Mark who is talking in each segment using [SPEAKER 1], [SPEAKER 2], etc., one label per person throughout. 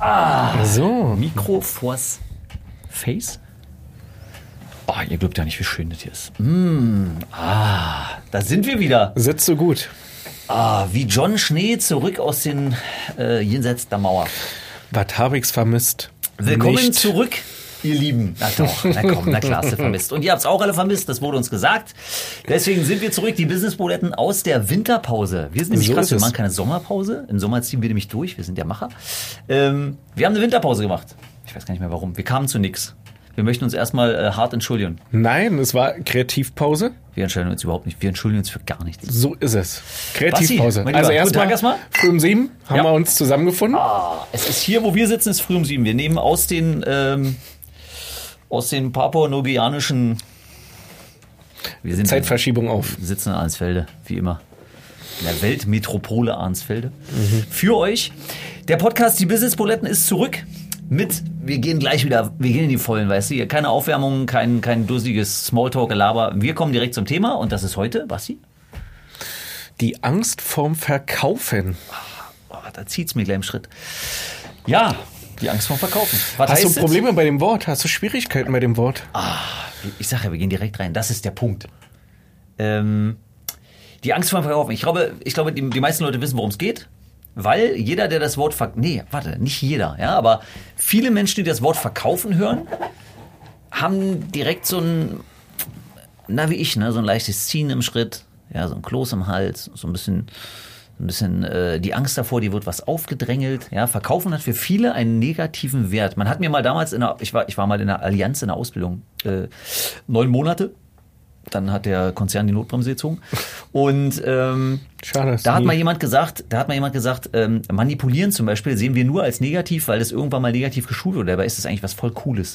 [SPEAKER 1] So.
[SPEAKER 2] Mikro vors Face. Oh, ihr glaubt ja nicht, wie schön das hier ist. Da sind wir wieder.
[SPEAKER 1] Sitzt so gut.
[SPEAKER 2] Wie John Schnee zurück aus den jenseits der Mauer.
[SPEAKER 1] Was habe ich's vermisst?
[SPEAKER 2] Willkommen
[SPEAKER 1] Nicht.
[SPEAKER 2] zurück, ihr Lieben. Na doch, na komm, na klar, hast du vermisst. Und ihr habt es auch alle vermisst, das wurde uns gesagt. Deswegen sind wir zurück, die Business-Buletten aus der Winterpause. Wir sind nämlich
[SPEAKER 1] So
[SPEAKER 2] krass,
[SPEAKER 1] ist
[SPEAKER 2] wir
[SPEAKER 1] es.
[SPEAKER 2] machen keine Sommerpause. Im Sommer ziehen wir nämlich durch, wir sind der Macher. Wir haben eine Winterpause gemacht. Ich weiß gar nicht mehr warum. Wir kamen zu nix. Wir möchten uns erstmal hart entschuldigen.
[SPEAKER 1] Nein, es war Kreativpause.
[SPEAKER 2] Wir entschuldigen uns überhaupt nicht. Wir entschuldigen uns für gar nichts.
[SPEAKER 1] So ist es. Kreativpause.
[SPEAKER 2] Basti, mein
[SPEAKER 1] Also
[SPEAKER 2] Lieber, guten Tag
[SPEAKER 1] erstmal
[SPEAKER 2] erstmal.
[SPEAKER 1] früh um 7 haben
[SPEAKER 2] Ja.
[SPEAKER 1] wir uns zusammengefunden.
[SPEAKER 2] Es ist hier, wo wir sitzen, ist früh um 7. Wir nehmen aus den papua-neuguianischen
[SPEAKER 1] Zeitverschiebung auf.
[SPEAKER 2] Wir sitzen in Arnsfelde, wie immer. In der Weltmetropole Arnsfelde. Für euch. Der Podcast Die Business Buletten ist zurück wir gehen gleich wieder, wir gehen in die Vollen, weißt du, hier keine Aufwärmung, kein dusseliges Smalltalk-Gelaber. Wir kommen direkt zum Thema und das ist heute, Basti?
[SPEAKER 1] Die Angst vorm Verkaufen.
[SPEAKER 2] Da zieht's mir gleich im Schritt. Ja, die Angst vorm Verkaufen. Was
[SPEAKER 1] Hast du
[SPEAKER 2] heißt es?
[SPEAKER 1] Probleme bei dem Wort? Hast du Schwierigkeiten bei dem Wort?
[SPEAKER 2] Ich sage ja, wir gehen direkt rein. Das ist der Punkt. Die Angst vor dem Verkaufen. Ich glaube, die meisten Leute wissen, worum es geht. Weil jeder, der das Wort nicht jeder, ja, aber viele Menschen, die das Wort verkaufen hören, haben direkt so ein, wie ich, so ein leichtes Ziehen im Schritt, ja, so ein Kloß im Hals, so ein bisschen die Angst davor, die wird was aufgedrängelt. Ja, Verkaufen hat für viele einen negativen Wert. Man hat mir mal damals ich war mal in der Allianz in der Ausbildung, 9 Monate. Dann hat der Konzern die Notbremse gezogen. Und
[SPEAKER 1] Schade,
[SPEAKER 2] da hat mal jemand gesagt, manipulieren zum Beispiel sehen wir nur als negativ, weil das irgendwann mal negativ geschult wurde. Dabei ist es eigentlich was voll Cooles.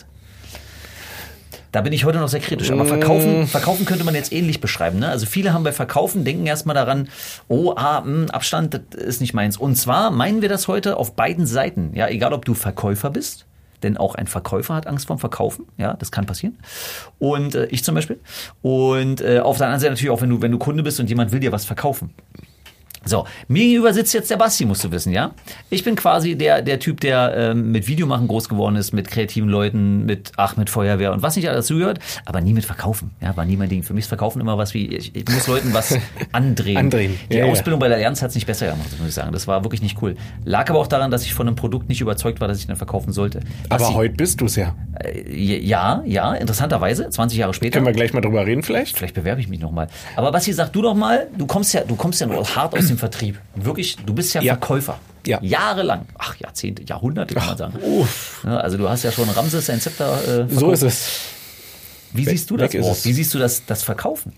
[SPEAKER 2] Da bin ich heute noch sehr kritisch. Aber Verkaufen könnte man jetzt ähnlich beschreiben. Ne? Also viele haben bei Verkaufen, denken erstmal daran, Abstand, das ist nicht meins. Und zwar meinen wir das heute auf beiden Seiten. Ja, egal ob du Verkäufer bist, denn auch ein Verkäufer hat Angst vorm Verkaufen. Ja, das kann passieren. Und ich zum Beispiel. Und auf der anderen Seite natürlich auch, wenn du Kunde bist und jemand will dir was verkaufen. So, mir gegenüber sitzt jetzt der Basti, musst du wissen, ja? Ich bin quasi der Typ, der mit Videomachen groß geworden ist, mit kreativen Leuten, mit Feuerwehr und was nicht alles zugehört, aber nie mit Verkaufen. Ja, war nie mein Ding. Für mich ist Verkaufen immer was wie, ich muss Leuten was andrehen. Die Ausbildung bei der Allianz hat es nicht besser gemacht, muss ich sagen. Das war wirklich nicht cool. Lag aber auch daran, dass ich von einem Produkt nicht überzeugt war, dass ich dann verkaufen sollte.
[SPEAKER 1] Aber heute bist du es ja.
[SPEAKER 2] Ja, interessanterweise, 20 Jahre später.
[SPEAKER 1] Können wir gleich mal drüber reden vielleicht?
[SPEAKER 2] Vielleicht bewerbe ich mich nochmal. Aber Basti, sag du doch mal, du kommst ja nur hart aus dem Vertrieb. Wirklich, du bist ja Verkäufer.
[SPEAKER 1] Ja.
[SPEAKER 2] Jahrelang. Jahrzehnte, Jahrhunderte kann man sagen. Ja, also du hast ja schon Ramses sein Zepter verkauft.
[SPEAKER 1] So ist es.
[SPEAKER 2] Wie siehst du das
[SPEAKER 1] Weg ist
[SPEAKER 2] Wort?
[SPEAKER 1] es.
[SPEAKER 2] Wie siehst du das Verkaufen?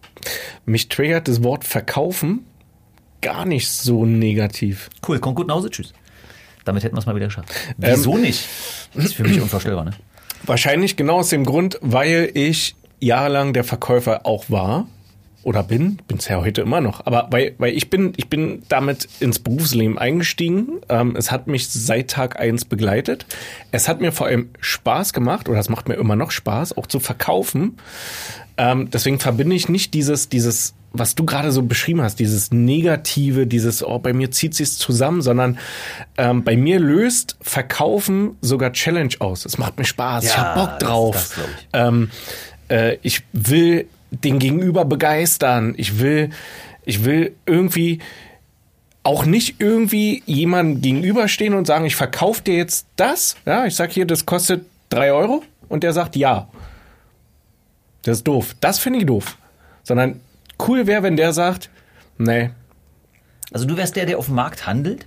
[SPEAKER 1] Mich triggert das Wort Verkaufen gar nicht so negativ.
[SPEAKER 2] Cool, kommt gut nach Hause, tschüss. Damit hätten wir es mal wieder geschafft. Wieso nicht? Das ist für mich unvorstellbar, ne?
[SPEAKER 1] Wahrscheinlich genau aus dem Grund, weil ich jahrelang der Verkäufer auch war. Oder bin es ja heute immer noch. Aber weil ich bin damit ins Berufsleben eingestiegen. Es hat mich seit Tag 1 begleitet. Es hat mir vor allem Spaß gemacht, oder es macht mir immer noch Spaß, auch zu verkaufen. Deswegen verbinde ich nicht dieses, was du gerade so beschrieben hast, dieses Negative, bei mir zieht sich's zusammen, sondern bei mir löst Verkaufen sogar Challenge aus. Es macht mir Spaß, ich hab Bock drauf.
[SPEAKER 2] Das
[SPEAKER 1] Ich will den Gegenüber begeistern. Ich will irgendwie auch nicht irgendwie jemandem gegenüberstehen und sagen, ich verkaufe dir jetzt das. Ja, ich sag hier, das kostet 3 Euro und der sagt ja. Das ist doof. Das finde ich doof. Sondern cool wäre, wenn der sagt, nee.
[SPEAKER 2] Also du wärst der auf dem Markt handelt?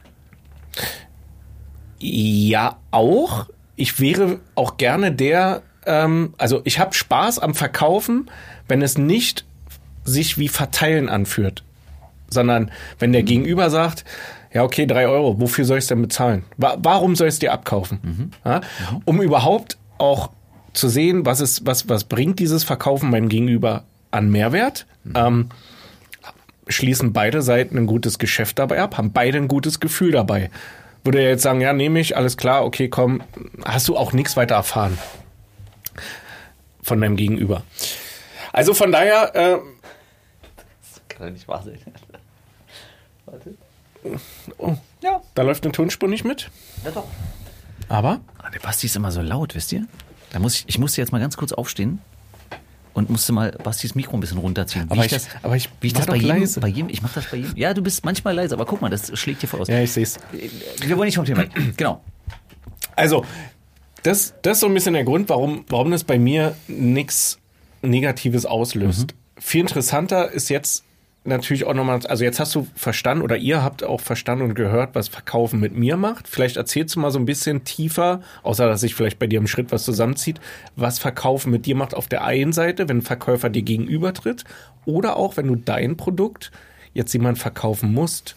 [SPEAKER 1] Ja, auch. Ich wäre auch gerne der, also ich habe Spaß am Verkaufen, wenn es nicht sich wie Verteilen anfühlt, sondern wenn der Gegenüber sagt, ja okay, 3 Euro, wofür soll ich es denn bezahlen? Warum soll ich es dir abkaufen? Ja? Um überhaupt auch zu sehen, was bringt dieses Verkaufen meinem Gegenüber an Mehrwert? Schließen beide Seiten ein gutes Geschäft dabei ab, haben beide ein gutes Gefühl dabei. Würde er jetzt sagen, ja, nehme ich, alles klar, okay, komm, hast du auch nichts weiter erfahren von deinem Gegenüber. Also von daher,
[SPEAKER 2] Das kann doch nicht wahr sein. Warte.
[SPEAKER 1] Oh,
[SPEAKER 2] Ja.
[SPEAKER 1] da läuft eine Tonspur nicht mit.
[SPEAKER 2] Ja doch.
[SPEAKER 1] Aber?
[SPEAKER 2] Der Basti ist immer so laut, wisst ihr? Ich musste jetzt mal ganz kurz aufstehen und musste mal Bastis Mikro ein bisschen runterziehen.
[SPEAKER 1] Aber ich war doch leise.
[SPEAKER 2] Ich mache das bei jedem. Ja, du bist manchmal leise, aber guck mal, das schlägt dir voll aus.
[SPEAKER 1] Ja, ich sehe es.
[SPEAKER 2] Wir wollen nicht vom Thema weg. Genau.
[SPEAKER 1] Also, das ist so ein bisschen der Grund, warum das bei mir nichts Negatives auslöst. Viel interessanter ist jetzt natürlich auch nochmal, also jetzt hast du verstanden oder ihr habt auch verstanden und gehört, was Verkaufen mit mir macht. Vielleicht erzählst du mal so ein bisschen tiefer, außer dass sich vielleicht bei dir im Schritt was zusammenzieht, was Verkaufen mit dir macht auf der einen Seite, wenn ein Verkäufer dir gegenübertritt oder auch, wenn du dein Produkt jetzt jemand verkaufen musst.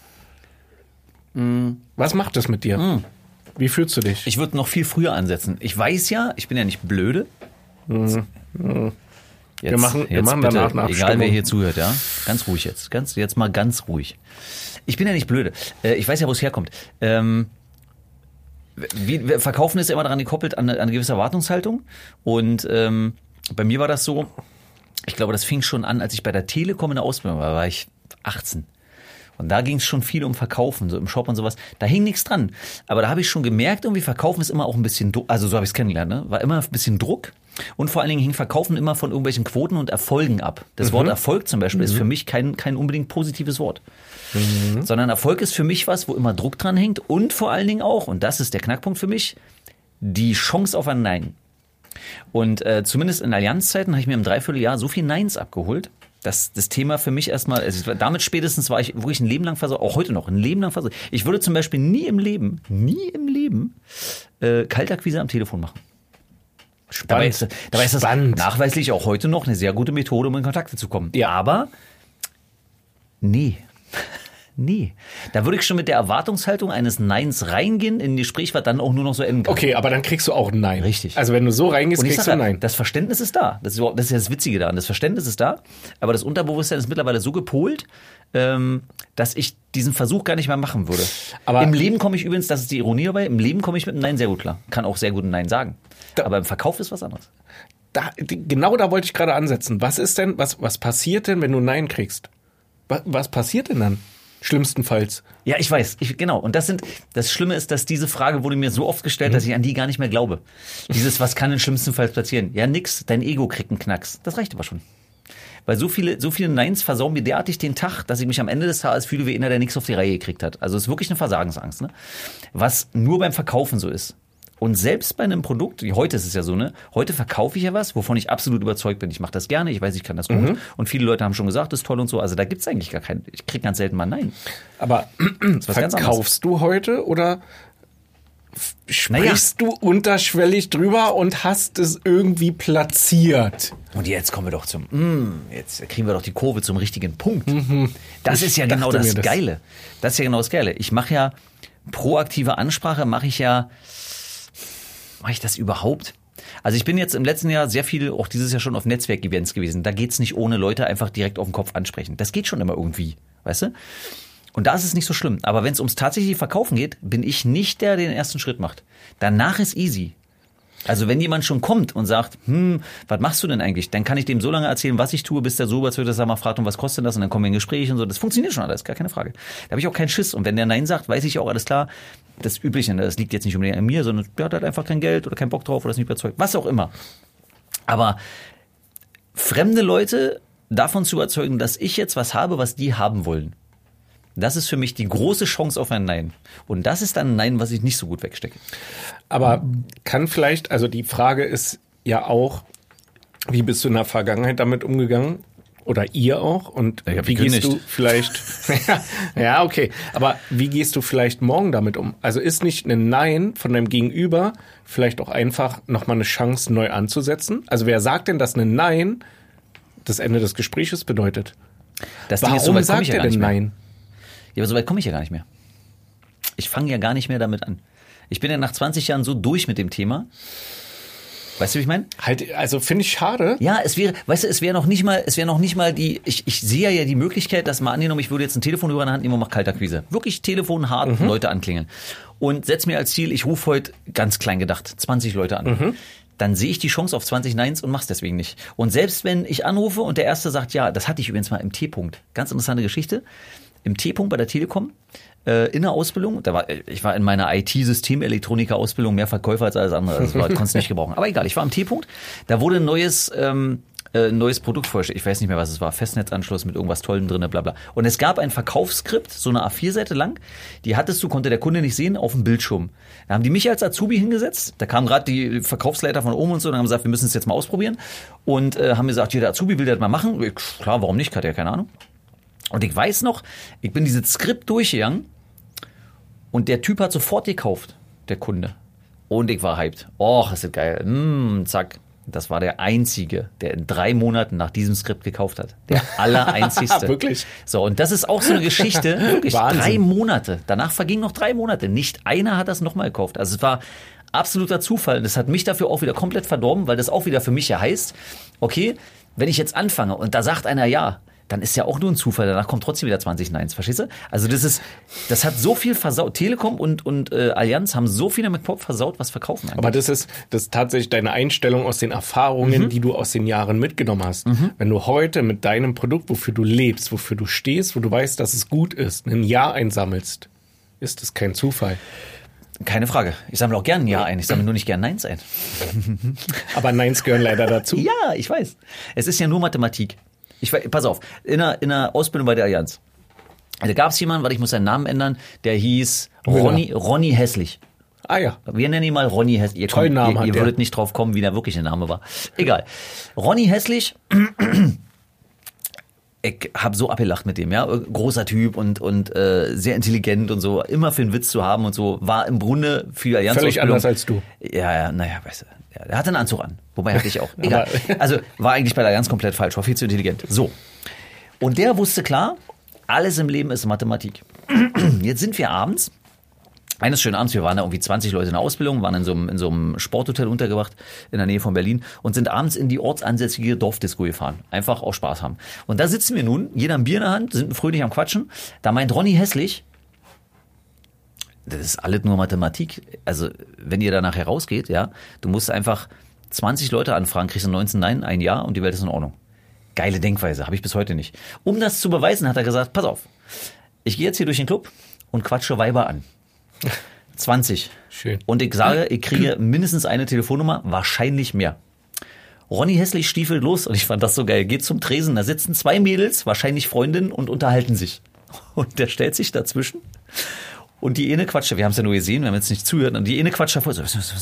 [SPEAKER 1] Was macht das mit dir? Wie fühlst du dich?
[SPEAKER 2] Ich würde noch viel früher ansetzen. Ich weiß ja, ich bin ja nicht blöde.
[SPEAKER 1] Wir machen
[SPEAKER 2] bitte,
[SPEAKER 1] danach eine Abstimmung.
[SPEAKER 2] Egal, wer hier zuhört, ja. Ganz ruhig jetzt. Jetzt mal ganz ruhig. Ich bin ja nicht blöde. Ich weiß ja, wo es herkommt. Verkaufen ist ja immer daran gekoppelt an eine gewisse Erwartungshaltung. Und bei mir war das so, ich glaube, das fing schon an, als ich bei der Telekom in der Ausbildung war, war ich 18. Und da ging es schon viel um Verkaufen, so im Shop und sowas. Da hing nichts dran. Aber da habe ich schon gemerkt, irgendwie Verkaufen ist immer auch ein bisschen, also so habe ich es kennengelernt, ne? War immer ein bisschen Druck. Und vor allen Dingen hing Verkaufen immer von irgendwelchen Quoten und Erfolgen ab. Das Wort Erfolg zum Beispiel ist für mich kein unbedingt positives Wort. Sondern Erfolg ist für mich was, wo immer Druck dran hängt und vor allen Dingen auch, und das ist der Knackpunkt für mich, die Chance auf ein Nein. Und zumindest in Allianzzeiten habe ich mir im Dreivierteljahr so viel Neins abgeholt, dass das Thema für mich erstmal, also damit spätestens war ich wirklich ein Leben lang versorgt, auch heute noch ein Leben lang versorgt. Ich würde zum Beispiel nie im Leben Kaltakquise am Telefon machen.
[SPEAKER 1] Spannend.
[SPEAKER 2] Dabei ist das nachweislich auch heute noch eine sehr gute Methode, um in Kontakte zu kommen. Ja, aber nee. Da würde ich schon mit der Erwartungshaltung eines Neins reingehen in ein Gespräch, was dann auch nur noch so enden kann.
[SPEAKER 1] Okay, aber dann kriegst du auch ein Nein.
[SPEAKER 2] Richtig.
[SPEAKER 1] Also wenn du so reingehst, kriegst du ein Nein.
[SPEAKER 2] Das Verständnis ist da. Das ist ja das Witzige daran. Das Verständnis ist da, aber das Unterbewusstsein ist mittlerweile so gepolt, dass ich diesen Versuch gar nicht mehr machen würde. Aber im Leben komme ich übrigens, das ist die Ironie dabei, im Leben komme ich mit einem Nein sehr gut klar. Kann auch sehr gut ein Nein sagen. Aber im Verkauf ist was anderes.
[SPEAKER 1] Genau da wollte ich gerade ansetzen. Was passiert denn, wenn du ein Nein kriegst? Was passiert denn dann? Schlimmstenfalls.
[SPEAKER 2] Ja, ich weiß. Genau. Und das Schlimme ist, dass diese Frage wurde mir so oft gestellt, dass ich an die gar nicht mehr glaube. Was kann denn schlimmstenfalls passieren? Ja, nix. Dein Ego kriegt einen Knacks. Das reicht aber schon. Weil so viele Neins versauen mir derartig den Tag, dass ich mich am Ende des Tages fühle wie einer, der nichts auf die Reihe gekriegt hat. Also es ist wirklich eine Versagensangst, ne? Was nur beim Verkaufen so ist. Und selbst bei einem Produkt, heute ist es ja so, ne? Heute verkaufe ich ja was, wovon ich absolut überzeugt bin. Ich mache das gerne, ich weiß, ich kann das gut. Und viele Leute haben schon gesagt, das ist toll und so. Also da gibt's eigentlich gar keinen, ich kriege ganz selten mal Nein.
[SPEAKER 1] Aber verkaufst du heute oder sprichst du unterschwellig drüber und hast es irgendwie platziert?
[SPEAKER 2] Und jetzt kommen wir doch jetzt kriegen wir doch die Kurve zum richtigen Punkt. Das ist ja genau das Geile. Das ist ja genau das Geile. Ich mache ja proaktive Ansprache, mache ich das überhaupt? Also ich bin jetzt im letzten Jahr sehr viel, auch dieses Jahr schon auf Netzwerkevents gewesen. Da geht's nicht ohne Leute einfach direkt auf den Kopf ansprechen. Das geht schon immer irgendwie, weißt du? Und da ist es nicht so schlimm. Aber wenn es ums tatsächliche Verkaufen geht, bin ich nicht der den ersten Schritt macht. Danach ist easy. Also wenn jemand schon kommt und sagt, was machst du denn eigentlich? Dann kann ich dem so lange erzählen, was ich tue, bis der so überzeugt ist, dass er mal fragt, was kostet das? Und dann kommen wir in ein Gespräch und so. Das funktioniert schon alles, gar keine Frage. Da habe ich auch keinen Schiss. Und wenn der Nein sagt, weiß ich auch, alles klar, das Übliche, das liegt jetzt nicht unbedingt an mir, sondern der hat halt einfach kein Geld oder keinen Bock drauf oder ist nicht überzeugt. Was auch immer. Aber fremde Leute davon zu überzeugen, dass ich jetzt was habe, was die haben wollen, das ist für mich die große Chance auf ein Nein. Und das ist dann ein Nein, was ich nicht so gut wegstecke.
[SPEAKER 1] Aber kann vielleicht, also die Frage ist ja auch, wie bist du in der Vergangenheit damit umgegangen? Oder ihr auch? Und wie gehst du vielleicht, ja, okay. Aber wie gehst du vielleicht morgen damit um? Also ist nicht ein Nein von deinem Gegenüber vielleicht auch einfach nochmal eine Chance neu anzusetzen? Also wer sagt denn, dass ein Nein das Ende des Gesprächs bedeutet?
[SPEAKER 2] Warum sagt er denn Nein? Ja, aber so weit komme ich ja gar nicht mehr. Ich fange ja gar nicht mehr damit an. Ich bin ja nach 20 Jahren so durch mit dem Thema. Weißt du, wie ich meine?
[SPEAKER 1] Also finde ich schade.
[SPEAKER 2] Ja, es wäre noch nicht mal die, ich sehe ja die Möglichkeit, dass mal angenommen, ich würde jetzt ein Telefon über in der Hand nehmen und mache Kaltakquise. Wirklich Telefon hart, Leute anklingeln. Und setz mir als Ziel, ich rufe heute ganz klein gedacht 20 Leute an. Dann sehe ich die Chance auf 20 Neins und mach's deswegen nicht. Und selbst wenn ich anrufe und der Erste sagt, ja, das hatte ich übrigens mal im T-Punkt. Ganz interessante Geschichte. Im T-Punkt bei der Telekom in der Ausbildung. Ich war in meiner IT-Systemelektroniker-Ausbildung mehr Verkäufer als alles andere. Das konnte ich nicht gebrauchen. Aber egal, ich war am T-Punkt. Da wurde ein neues Produkt vorgestellt. Ich weiß nicht mehr, was es war. Festnetzanschluss mit irgendwas Tollem drin, bla bla. Und es gab ein Verkaufsskript, so eine A4-Seite lang. Die konnte der Kunde nicht sehen, auf dem Bildschirm. Da haben die mich als Azubi hingesetzt. Da kamen gerade die Verkaufsleiter von oben und so und haben gesagt, wir müssen es jetzt mal ausprobieren. Und haben gesagt, jeder Azubi will das mal machen. Klar, warum nicht? Hat ja keine Ahnung. Und ich weiß noch, ich bin dieses Skript durchgegangen und der Typ hat sofort gekauft, der Kunde. Und ich war hyped. Och, ist das geil. Zack. Das war der Einzige, der in 3 Monaten nach diesem Skript gekauft hat. Der Allereinzigste.
[SPEAKER 1] Wirklich?
[SPEAKER 2] So, und das ist auch so eine Geschichte. Wirklich,
[SPEAKER 1] Wahnsinn.
[SPEAKER 2] 3 Monate. Danach vergingen noch 3 Monate. Nicht einer hat das nochmal gekauft. Also es war absoluter Zufall. Das hat mich dafür auch wieder komplett verdorben, weil das auch wieder für mich ja heißt, okay, wenn ich jetzt anfange und da sagt einer ja, dann ist ja auch nur ein Zufall, danach kommt trotzdem wieder 20 Neins, verstehst du? Also das hat so viel versaut. Telekom und Allianz haben so viel damit versaut, was verkaufen angeht.
[SPEAKER 1] Aber das ist tatsächlich deine Einstellung aus den Erfahrungen, die du aus den Jahren mitgenommen hast. Wenn du heute mit deinem Produkt, wofür du lebst, wofür du stehst, wo du weißt, dass es gut ist, ein Ja einsammelst, ist das kein Zufall.
[SPEAKER 2] Keine Frage. Ich sammle auch gern ein Ja ein. Ich sammle nur nicht gern Neins ein.
[SPEAKER 1] Aber Neins gehören leider dazu.
[SPEAKER 2] Ja, ich weiß. Es ist ja nur Mathematik. Pass auf, in der Ausbildung bei der Allianz, da gab es jemanden, ich muss seinen Namen ändern, der hieß Ronny Hässlich.
[SPEAKER 1] Ah ja.
[SPEAKER 2] Wir nennen ihn mal Ronny Hässlich. Ihr würdet nicht drauf kommen, wie der wirkliche Name war. Egal. Ronny Hässlich, ich habe so abgelacht mit dem, ja. Großer Typ und sehr intelligent und so, immer für einen Witz zu haben und so, war im Grunde für die Allianz.
[SPEAKER 1] Völlig anders als du.
[SPEAKER 2] Ja, naja, weißt du. Ja, der hatte einen Anzug an. Wobei hatte ich auch. Egal. Also war eigentlich bei der Allianz komplett falsch, war viel zu intelligent. So. Und der wusste klar, alles im Leben ist Mathematik. Jetzt sind wir abends, eines schönen Abends, wir waren da irgendwie 20 Leute in der Ausbildung, waren in so einem Sporthotel untergebracht in der Nähe von Berlin und sind abends in die ortsansässige Dorfdisco gefahren. Einfach auch Spaß haben. Und da sitzen wir nun, jeder ein Bier in der Hand, sind fröhlich am Quatschen. Da meint Ronny Hässlich, das ist alles nur Mathematik. Also, wenn ihr da nachher rausgeht, ja, du musst einfach 20 Leute anfragen, kriegst du 19 Nein, ein Ja und die Welt ist in Ordnung. Geile Denkweise, habe ich bis heute nicht. Um das zu beweisen, hat er gesagt, pass auf, ich gehe jetzt hier durch den Club und quatsche Weiber an. 20.
[SPEAKER 1] Schön.
[SPEAKER 2] Und ich sage, ich kriege mindestens eine Telefonnummer, wahrscheinlich mehr. Ronny Hässlich stiefelt los und ich fand das so geil. Geht zum Tresen, da sitzen 2 Mädels, wahrscheinlich Freundinnen und unterhalten sich. Und der stellt sich dazwischen. Und die eine quatscht, wir haben es ja nur gesehen, wir haben jetzt nicht zugehört, und die eine quatscht davor so,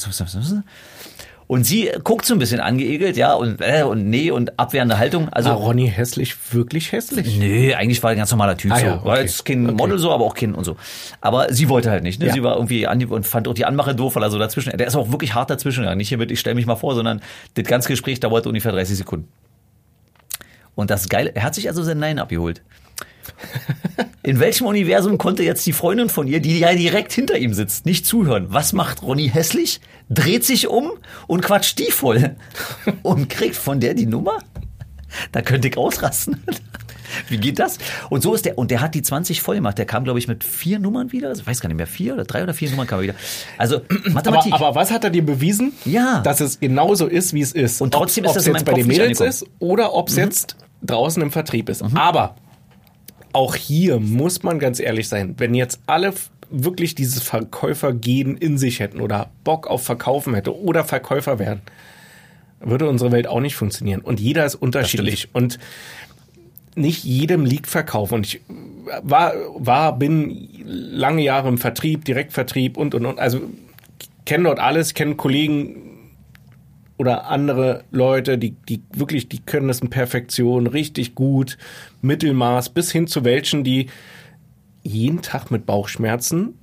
[SPEAKER 2] und sie guckt so ein bisschen angeekelt, ja, und nee, und abwehrende Haltung. Also
[SPEAKER 1] war Ronny Hässlich wirklich hässlich?
[SPEAKER 2] Nee, eigentlich war er ein ganz normaler Typ. So.
[SPEAKER 1] Ja, okay.
[SPEAKER 2] War jetzt kein Model so, aber auch Kind und so. Aber sie wollte halt nicht, ne?
[SPEAKER 1] Ja.
[SPEAKER 2] Sie war irgendwie und fand auch die Anmache doof, weil er so dazwischen, der ist auch wirklich hart dazwischen, ja. Nicht hier mit, ich stelle mich mal vor, sondern das ganze Gespräch dauerte ungefähr 30 Sekunden. Und das Geile, er hat sich also sein Nein abgeholt. In welchem Universum konnte jetzt die Freundin von ihr, die ja direkt hinter ihm sitzt, nicht zuhören? Was macht Ronny Hässlich? Dreht sich um und quatscht die voll und kriegt von der die Nummer? Da könnte ich ausrasten. Wie geht das? Und so ist der, und der hat die 20 voll gemacht. Der kam, glaube ich, mit 4 Nummern wieder. Ich weiß gar nicht mehr, 4 oder 3 oder 4 Nummern kam er wieder. Also Mathematik.
[SPEAKER 1] Aber was hat er dir bewiesen?
[SPEAKER 2] Ja.
[SPEAKER 1] Dass es genauso ist, wie es ist.
[SPEAKER 2] Und trotzdem ist das
[SPEAKER 1] in
[SPEAKER 2] in meinem
[SPEAKER 1] bei den
[SPEAKER 2] Kopf nicht
[SPEAKER 1] Mädels
[SPEAKER 2] angekommen.
[SPEAKER 1] ist oder ob es jetzt draußen im Vertrieb ist. Aber auch hier muss man ganz ehrlich sein, wenn jetzt alle wirklich dieses Verkäufergehen in sich hätten oder Bock auf Verkaufen hätte oder Verkäufer wären, würde unsere Welt auch nicht funktionieren. Und jeder ist unterschiedlich. Und nicht jedem liegt Verkauf. Und ich bin lange Jahre im Vertrieb, Direktvertrieb und. Also kenne dort alles, kenne Kollegen oder andere Leute, die wirklich, die können das in Perfektion, richtig gut, Mittelmaß, bis hin zu welchen, die jeden Tag mit Bauchschmerzen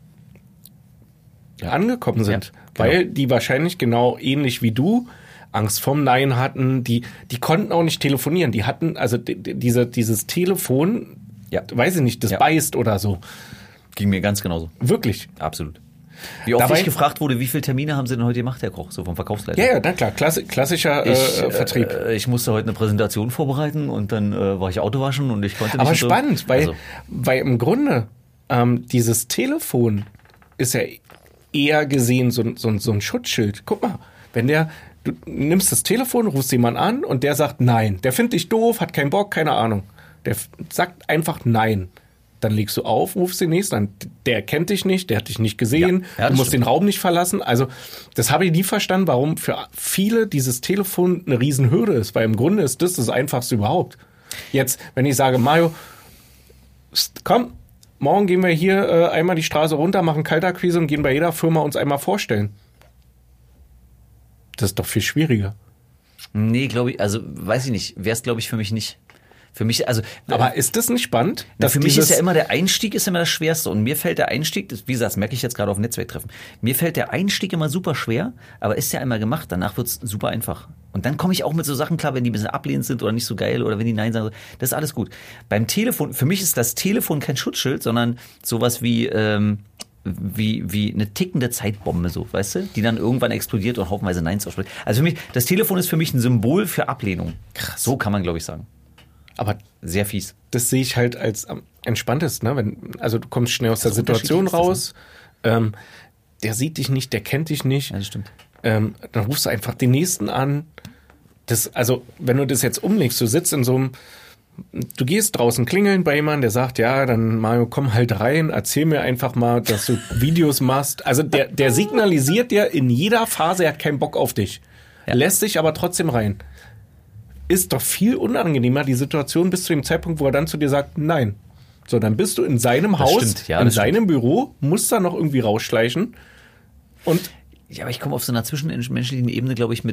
[SPEAKER 1] angekommen sind. Ja, genau. Weil die wahrscheinlich genau ähnlich wie du Angst vorm Nein hatten, die konnten auch nicht telefonieren. Die hatten, also dieses Telefon, weiß ich nicht, das beißt oder so.
[SPEAKER 2] Ging mir ganz genauso.
[SPEAKER 1] Wirklich?
[SPEAKER 2] Absolut. Wie oft ich gefragt wurde, wie viele Termine haben Sie denn heute gemacht, Herr Koch, so vom Verkaufsleiter?
[SPEAKER 1] Ja, na klar, klassischer Vertrieb.
[SPEAKER 2] Ich musste heute eine Präsentation vorbereiten und dann war ich Auto waschen und ich konnte nicht.
[SPEAKER 1] Aber spannend, weil im Grunde dieses Telefon ist ja eher gesehen so ein Schutzschild. Guck mal, du nimmst das Telefon, rufst jemanden an und der sagt Nein. Der findet dich doof, hat keinen Bock, keine Ahnung. Der sagt einfach Nein. Dann legst du auf, rufst den nächsten an. Der kennt dich nicht, der hat dich nicht gesehen,
[SPEAKER 2] Ja,
[SPEAKER 1] du musst
[SPEAKER 2] stimmt.
[SPEAKER 1] den Raum nicht verlassen. Also das habe ich nie verstanden, warum für viele dieses Telefon eine Riesenhürde ist, weil im Grunde ist das Einfachste überhaupt. Jetzt, wenn ich sage, Mario, komm, morgen gehen wir hier einmal die Straße runter, machen Kaltakquise und gehen bei jeder Firma uns einmal vorstellen. Das ist doch viel schwieriger.
[SPEAKER 2] Nee, glaube ich, also weiß ich nicht, wäre es glaube ich für mich nicht. Für mich, also.
[SPEAKER 1] Aber ist das nicht spannend?
[SPEAKER 2] Für mich ist ja immer der Einstieg ist immer das Schwerste. Und mir fällt der Einstieg, wie gesagt, das merke ich jetzt gerade auf Netzwerktreffen, mir fällt der Einstieg immer super schwer, aber ist ja einmal gemacht, danach wird's super einfach. Und dann komme ich auch mit so Sachen klar, wenn die ein bisschen ablehnend sind oder nicht so geil oder wenn die Nein sagen, das ist alles gut. Beim Telefon, für mich ist das Telefon kein Schutzschild, sondern sowas wie eine tickende Zeitbombe, so, weißt du, die dann irgendwann explodiert und haufenweise Neins ausspricht. Also für mich, das Telefon ist für mich ein Symbol für Ablehnung. Krass. So kann man, glaube ich, sagen.
[SPEAKER 1] Aber
[SPEAKER 2] sehr fies.
[SPEAKER 1] Das sehe ich halt als am entspanntesten, ne? Also du kommst schnell aus der Situation raus, der sieht dich nicht, der kennt dich nicht.
[SPEAKER 2] Ja, das stimmt.
[SPEAKER 1] Dann rufst du einfach den Nächsten an. Also wenn du das jetzt umlegst, du sitzt in so einem, du gehst draußen klingeln bei jemandem, der sagt, ja, dann Mario, komm halt rein, erzähl mir einfach mal, dass du Videos machst. Also der signalisiert dir in jeder Phase, er hat keinen Bock auf dich. Ja. Lässt dich aber trotzdem rein. Ist doch viel unangenehmer, die Situation bis zu dem Zeitpunkt, wo er dann zu dir sagt, nein. So, dann bist du in seinem Haus, in seinem Büro, musst da noch irgendwie rausschleichen und...
[SPEAKER 2] Ja, aber ich komme auf so einer zwischenmenschlichen Ebene, glaube ich,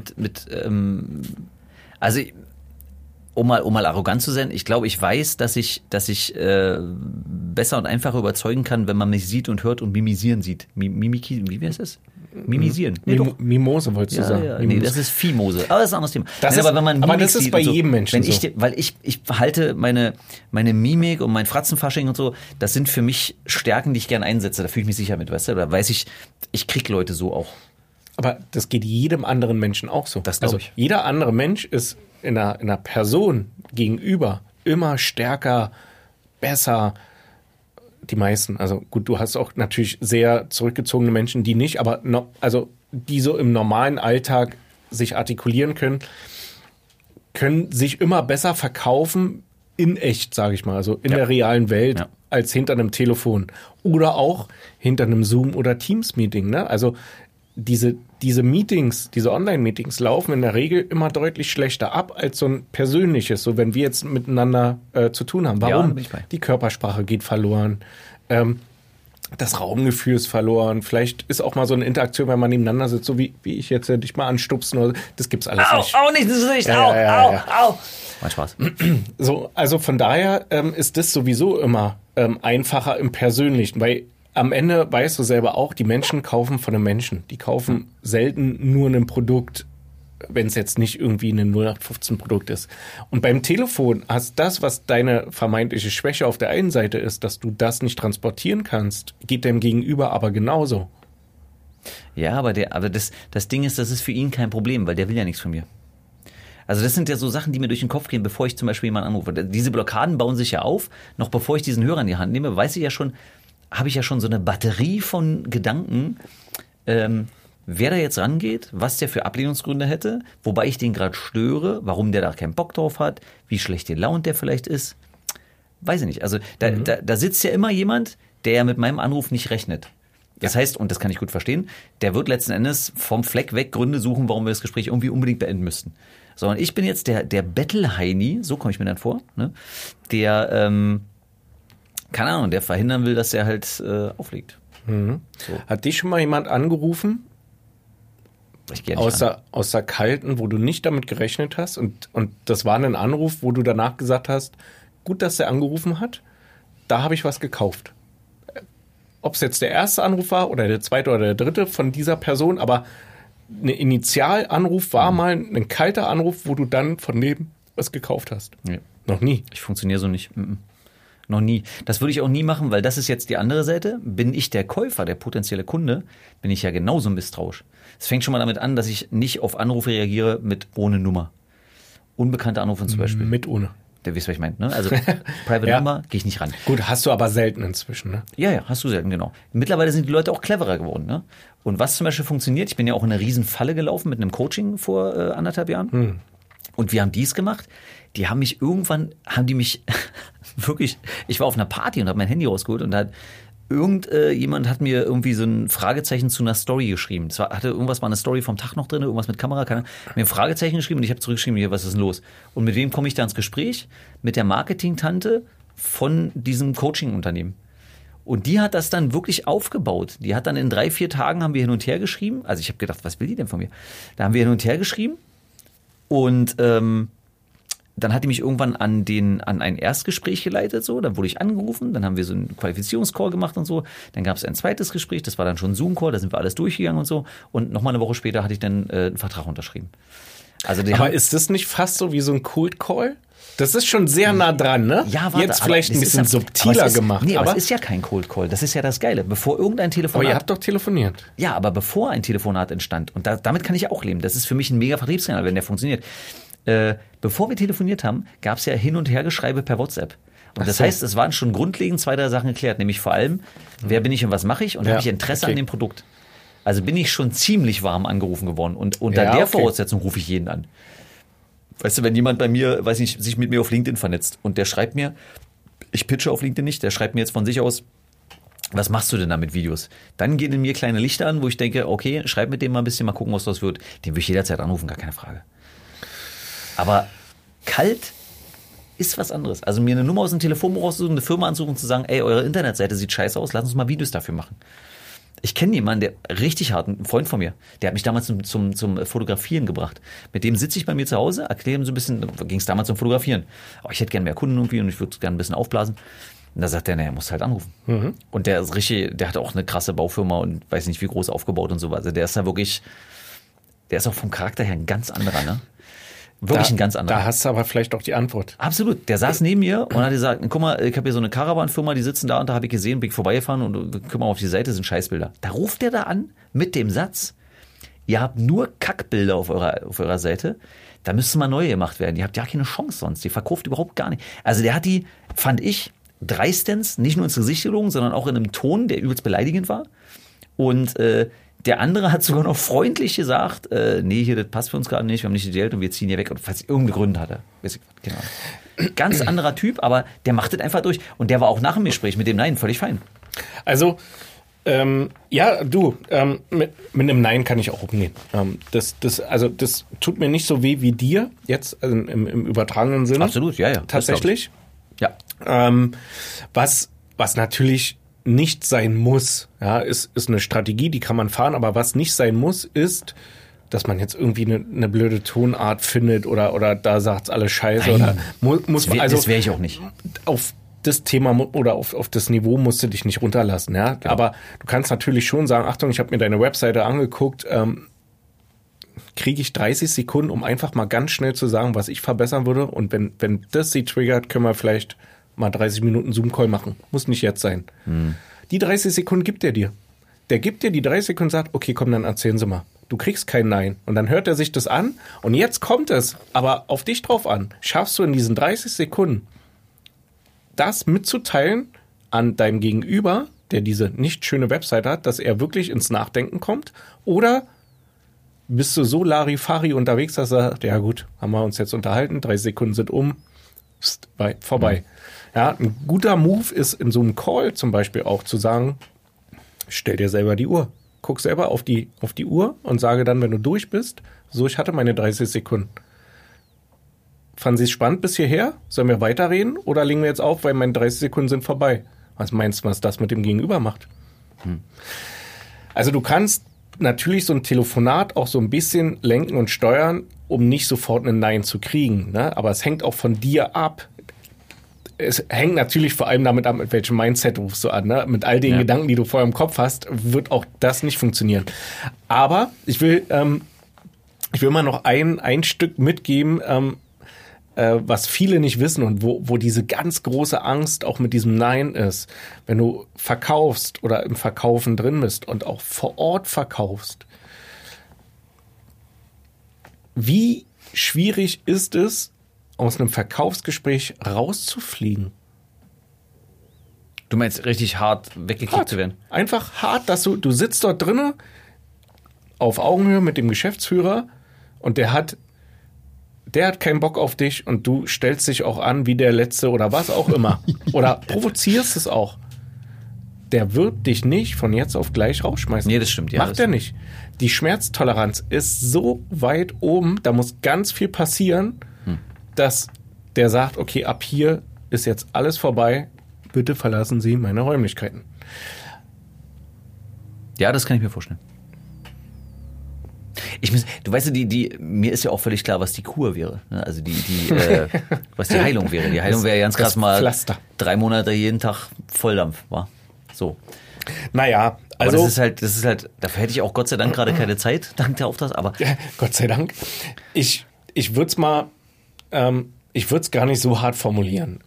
[SPEAKER 2] also um mal arrogant zu sein, ich glaube, ich weiß, dass ich besser und einfacher überzeugen kann, wenn man mich sieht und hört und mimisieren sieht. Wie heißt das? Mimisieren. Nee,
[SPEAKER 1] Mimose wolltest du sagen.
[SPEAKER 2] Ja. Nee, das ist Viehmose. Aber das ist ein anderes Thema.
[SPEAKER 1] Aber das ist bei jedem Menschen so.
[SPEAKER 2] Weil ich halte meine Mimik und mein Fratzenfasching und so, das sind für mich Stärken, die ich gerne einsetze. Da fühle ich mich sicher mit, weißt du? Da weiß ich krieg Leute so auch.
[SPEAKER 1] Aber das geht jedem anderen Menschen auch so.
[SPEAKER 2] Das glaube ich.
[SPEAKER 1] Jeder andere Mensch ist in einer Person gegenüber immer stärker, besser. Die meisten, also gut, du hast auch natürlich sehr zurückgezogene Menschen, die nicht, aber die so im normalen Alltag sich artikulieren können sich immer besser verkaufen in echt, sage ich mal, also in der realen Welt, als hinter einem Telefon oder auch hinter einem Zoom- oder Teams-Meeting. Ne? Also diese Meetings, diese Online-Meetings laufen in der Regel immer deutlich schlechter ab als so ein persönliches, so wenn wir jetzt miteinander zu tun haben. Warum?
[SPEAKER 2] Ja, bin ich bei.
[SPEAKER 1] Die Körpersprache geht verloren, das Raumgefühl ist verloren, vielleicht ist auch mal so eine Interaktion, wenn man nebeneinander sitzt, so wie ich jetzt dich mal anstupsen oder das gibt's alles nicht.
[SPEAKER 2] Nicht, das ist nicht, au. Mein Spaß.
[SPEAKER 1] So, also von daher ist das sowieso immer einfacher im Persönlichen, weil am Ende weißt du selber auch, die Menschen kaufen von einem Menschen. Die kaufen selten nur ein Produkt, wenn es jetzt nicht irgendwie ein 0815-Produkt ist. Und beim Telefon hast das, was deine vermeintliche Schwäche auf der einen Seite ist, dass du das nicht transportieren kannst, geht dem Gegenüber aber genauso.
[SPEAKER 2] Ja, aber das Ding ist, das ist für ihn kein Problem, weil der will ja nichts von mir. Also das sind ja so Sachen, die mir durch den Kopf gehen, bevor ich zum Beispiel jemanden anrufe. Diese Blockaden bauen sich ja auf. Noch bevor ich diesen Hörer in die Hand nehme, habe ich ja schon so eine Batterie von Gedanken, wer da jetzt rangeht, was der für Ablehnungsgründe hätte, wobei ich den gerade störe, warum der da keinen Bock drauf hat, wie schlecht gelaunt der vielleicht ist. Weiß ich nicht. Also da sitzt ja immer jemand, der ja mit meinem Anruf nicht rechnet. Das heißt, und das kann ich gut verstehen, der wird letzten Endes vom Fleck weg Gründe suchen, warum wir das Gespräch irgendwie unbedingt beenden müssten. So, und ich bin jetzt der Bettelheini, so komme ich mir dann vor, ne? Der keine Ahnung, der verhindern will, dass er halt auflegt.
[SPEAKER 1] Mhm. So. Hat dich schon mal jemand angerufen?
[SPEAKER 2] Ich gehe nicht
[SPEAKER 1] aus der kalten, wo du nicht damit gerechnet hast und das war ein Anruf, wo du danach gesagt hast, gut, dass er angerufen hat, da habe ich was gekauft. Ob es jetzt der erste Anruf war oder der zweite oder der dritte von dieser Person, aber ein Initialanruf war mal ein kalter Anruf, wo du dann von dem was gekauft hast.
[SPEAKER 2] Ja.
[SPEAKER 1] Noch nie.
[SPEAKER 2] Ich funktioniere so nicht. Noch nie. Das würde ich auch nie machen, weil das ist jetzt die andere Seite. Bin ich der Käufer, der potenzielle Kunde, bin ich ja genauso misstrauisch. Es fängt schon mal damit an, dass ich nicht auf Anrufe reagiere mit ohne Nummer. Unbekannte Anrufe zum Beispiel.
[SPEAKER 1] Mit ohne.
[SPEAKER 2] Der wisst, was ich meine, ne? Also Private Number gehe ich nicht ran.
[SPEAKER 1] Gut, hast du aber selten inzwischen, ne?
[SPEAKER 2] Ja, hast du selten, genau. Mittlerweile sind die Leute auch cleverer geworden, ne? Und was zum Beispiel funktioniert, ich bin ja auch in eine riesen Falle gelaufen mit einem Coaching vor 1,5 Jahren. Und wir haben dies gemacht. Die haben mich wirklich, ich war auf einer Party und habe mein Handy rausgeholt und da hat jemand hat mir irgendwie so ein Fragezeichen zu einer Story geschrieben. Es hatte irgendwas, war eine Story vom Tag noch drin, irgendwas mit Kamera, keine Ahnung. Mir ein Fragezeichen geschrieben und ich habe zurückgeschrieben, hier, was ist denn los? Und mit wem komme ich da ins Gespräch? Mit der Marketing-Tante von diesem Coaching-Unternehmen. Und die hat das dann wirklich aufgebaut. Die hat dann in 3-4 Tagen haben wir hin und her geschrieben. Also ich habe gedacht, was will die denn von mir? Da haben wir hin und her geschrieben und dann hat die mich irgendwann an ein Erstgespräch geleitet, so. Dann wurde ich angerufen, dann haben wir so einen Qualifizierungscall gemacht und so. Dann gab es ein zweites Gespräch, das war dann schon ein Zoom-Call, da sind wir alles durchgegangen und so. Und nochmal eine Woche später hatte ich dann einen Vertrag unterschrieben. Also
[SPEAKER 1] aber ist das nicht fast so wie so ein Cold Call? Das ist schon sehr nah dran, ne?
[SPEAKER 2] Ja, warte,
[SPEAKER 1] jetzt vielleicht ein bisschen subtiler gemacht.
[SPEAKER 2] Nee, aber es ist ja kein Cold Call. Das ist ja das Geile. Bevor irgendein Telefonat...
[SPEAKER 1] Aber ihr habt doch telefoniert.
[SPEAKER 2] Ja, aber bevor ein Telefonat entstand, und damit kann ich auch leben, das ist für mich ein mega Vertriebskanal, wenn der funktioniert. Bevor wir telefoniert haben, gab es ja Hin- und Hergeschreibe per WhatsApp. Und das heißt, es waren schon grundlegend 2, 3 Sachen geklärt, nämlich vor allem, wer bin ich und was mache ich und habe ich Interesse an dem Produkt. Also bin ich schon ziemlich warm angerufen geworden und unter der Voraussetzung rufe ich jeden an. Weißt du, wenn jemand bei mir, weiß nicht, sich mit mir auf LinkedIn vernetzt und der schreibt mir, ich pitche auf LinkedIn nicht, der schreibt mir jetzt von sich aus, was machst du denn da mit Videos? Dann gehen in mir kleine Lichter an, wo ich denke, okay, schreib mit dem mal ein bisschen, mal gucken, was das wird. Den will ich jederzeit anrufen, gar keine Frage. Aber kalt ist was anderes. Also mir eine Nummer aus dem Telefonbuch rauszusuchen, eine Firma anzurufen und zu sagen, ey, eure Internetseite sieht scheiße aus, lass uns mal Videos dafür machen. Ich kenne jemanden, der richtig hart, ein Freund von mir, der hat mich damals zum Fotografieren gebracht. Mit dem sitze ich bei mir zu Hause, erkläre ihm so ein bisschen, ging es damals zum Fotografieren. Aber ich hätte gerne mehr Kunden irgendwie und ich würde gerne ein bisschen aufblasen. Und da sagt er, naja, musst halt anrufen. Mhm. Und der ist richtig, der hat auch eine krasse Baufirma und weiß nicht, wie groß aufgebaut und so. Also der ist da wirklich, der ist auch vom Charakter her ein ganz anderer, ne? Wirklich ein ganz anderer.
[SPEAKER 1] Da hast du aber vielleicht auch die Antwort.
[SPEAKER 2] Absolut. Der saß neben mir und hat gesagt, guck mal, ich habe hier so eine Caravan-Firma, die sitzen da und da habe ich gesehen, bin ich vorbeigefahren und guck mal auf die Seite, sind Scheißbilder. Da ruft der da an mit dem Satz, ihr habt nur Kackbilder auf eurer Seite, da müsste mal neu gemacht werden. Ihr habt ja keine Chance sonst. Die verkauft überhaupt gar nicht. Also der hat die, fand ich, dreistens nicht nur ins Gesicht gelogen, sondern auch in einem Ton, der übelst beleidigend war. Und der andere hat sogar noch freundlich gesagt, nee, hier, das passt für uns gerade nicht, wir haben nicht die Geld und wir ziehen hier weg. Und falls irgendeine Gründe hatte. Genau. Ganz anderer Typ, aber der macht das einfach durch. Und der war auch nach dem Gespräch mit dem Nein völlig fein.
[SPEAKER 1] Also, ja, du, mit einem Nein kann ich auch umgehen. Das tut mir nicht so weh wie dir jetzt im übertragenen Sinne.
[SPEAKER 2] Absolut, ja.
[SPEAKER 1] Tatsächlich.
[SPEAKER 2] Ja.
[SPEAKER 1] Was natürlich nicht sein muss, ja, ist eine Strategie, die kann man fahren, aber was nicht sein muss, ist, dass man jetzt irgendwie eine blöde Tonart findet oder da sagt's alles scheiße.
[SPEAKER 2] Nein,
[SPEAKER 1] oder muss man, also
[SPEAKER 2] das wäre ich auch nicht.
[SPEAKER 1] Auf das Thema oder auf das Niveau musst du dich nicht runterlassen, ja. Genau. Aber du kannst natürlich schon sagen, Achtung, ich habe mir deine Webseite angeguckt, kriege ich 30 Sekunden, um einfach mal ganz schnell zu sagen, was ich verbessern würde. Und wenn das sie triggert, können wir vielleicht mal 30 Minuten Zoom-Call machen. Muss nicht jetzt sein. Die 30 Sekunden gibt er dir. Der gibt dir die 30 Sekunden und sagt, okay, komm, dann erzählen Sie mal. Du kriegst kein Nein. Und dann hört er sich das an und jetzt kommt es aber auf dich drauf an. Schaffst du in diesen 30 Sekunden das mitzuteilen an deinem Gegenüber, der diese nicht schöne Website hat, dass er wirklich ins Nachdenken kommt? Oder bist du so Larifari unterwegs, dass er sagt, ja gut, haben wir uns jetzt unterhalten, 30 Sekunden sind um, vorbei. Ja, ein guter Move ist in so einem Call zum Beispiel auch zu sagen, stell dir selber die Uhr. Guck selber auf die Uhr und sage dann, wenn du durch bist, so, ich hatte meine 30 Sekunden. Fanden Sie es spannend bis hierher? Sollen wir weiterreden oder legen wir jetzt auf, weil meine 30 Sekunden sind vorbei? Was meinst du, was das mit dem Gegenüber macht? Also du kannst natürlich so ein Telefonat auch so ein bisschen lenken und steuern, um nicht sofort ein Nein zu kriegen. Ne? Aber es hängt auch von dir ab. Es hängt natürlich vor allem damit ab, mit welchem Mindset rufst du an. Ne? Mit all den Gedanken, die du vorher im Kopf hast, wird auch das nicht funktionieren. Aber ich will mal noch ein Stück mitgeben, was viele nicht wissen und wo diese ganz große Angst auch mit diesem Nein ist. Wenn du verkaufst oder im Verkaufen drin bist und auch vor Ort verkaufst, wie schwierig ist es, aus einem Verkaufsgespräch rauszufliegen?
[SPEAKER 2] Du meinst richtig hart weggekickt zu werden?
[SPEAKER 1] Einfach hart, dass du sitzt dort drinnen auf Augenhöhe mit dem Geschäftsführer und der der hat keinen Bock auf dich und du stellst dich auch an wie der Letzte oder was auch immer. Oder provozierst es auch. Der wird dich nicht von jetzt auf gleich rausschmeißen.
[SPEAKER 2] Nee, das stimmt. Ja,
[SPEAKER 1] Macht er nicht. Die Schmerztoleranz ist so weit oben, da muss ganz viel passieren, dass der sagt, okay, ab hier ist jetzt alles vorbei, bitte verlassen Sie meine Räumlichkeiten.
[SPEAKER 2] Ja, das kann ich mir vorstellen. Du weißt, mir ist ja auch völlig klar, was die Kur wäre. Ne? Also was die Heilung wäre. Die Heilung wäre ganz krass mal
[SPEAKER 1] Pflaster.
[SPEAKER 2] 3 Monate jeden Tag Volldampf, war. So.
[SPEAKER 1] Naja, also.
[SPEAKER 2] Aber das ist halt, dafür hätte ich auch Gott sei Dank gerade keine Zeit, dank der Auftrag, aber.
[SPEAKER 1] Gott sei Dank. Ich würde es mal, ich würde es gar nicht so hart formulieren.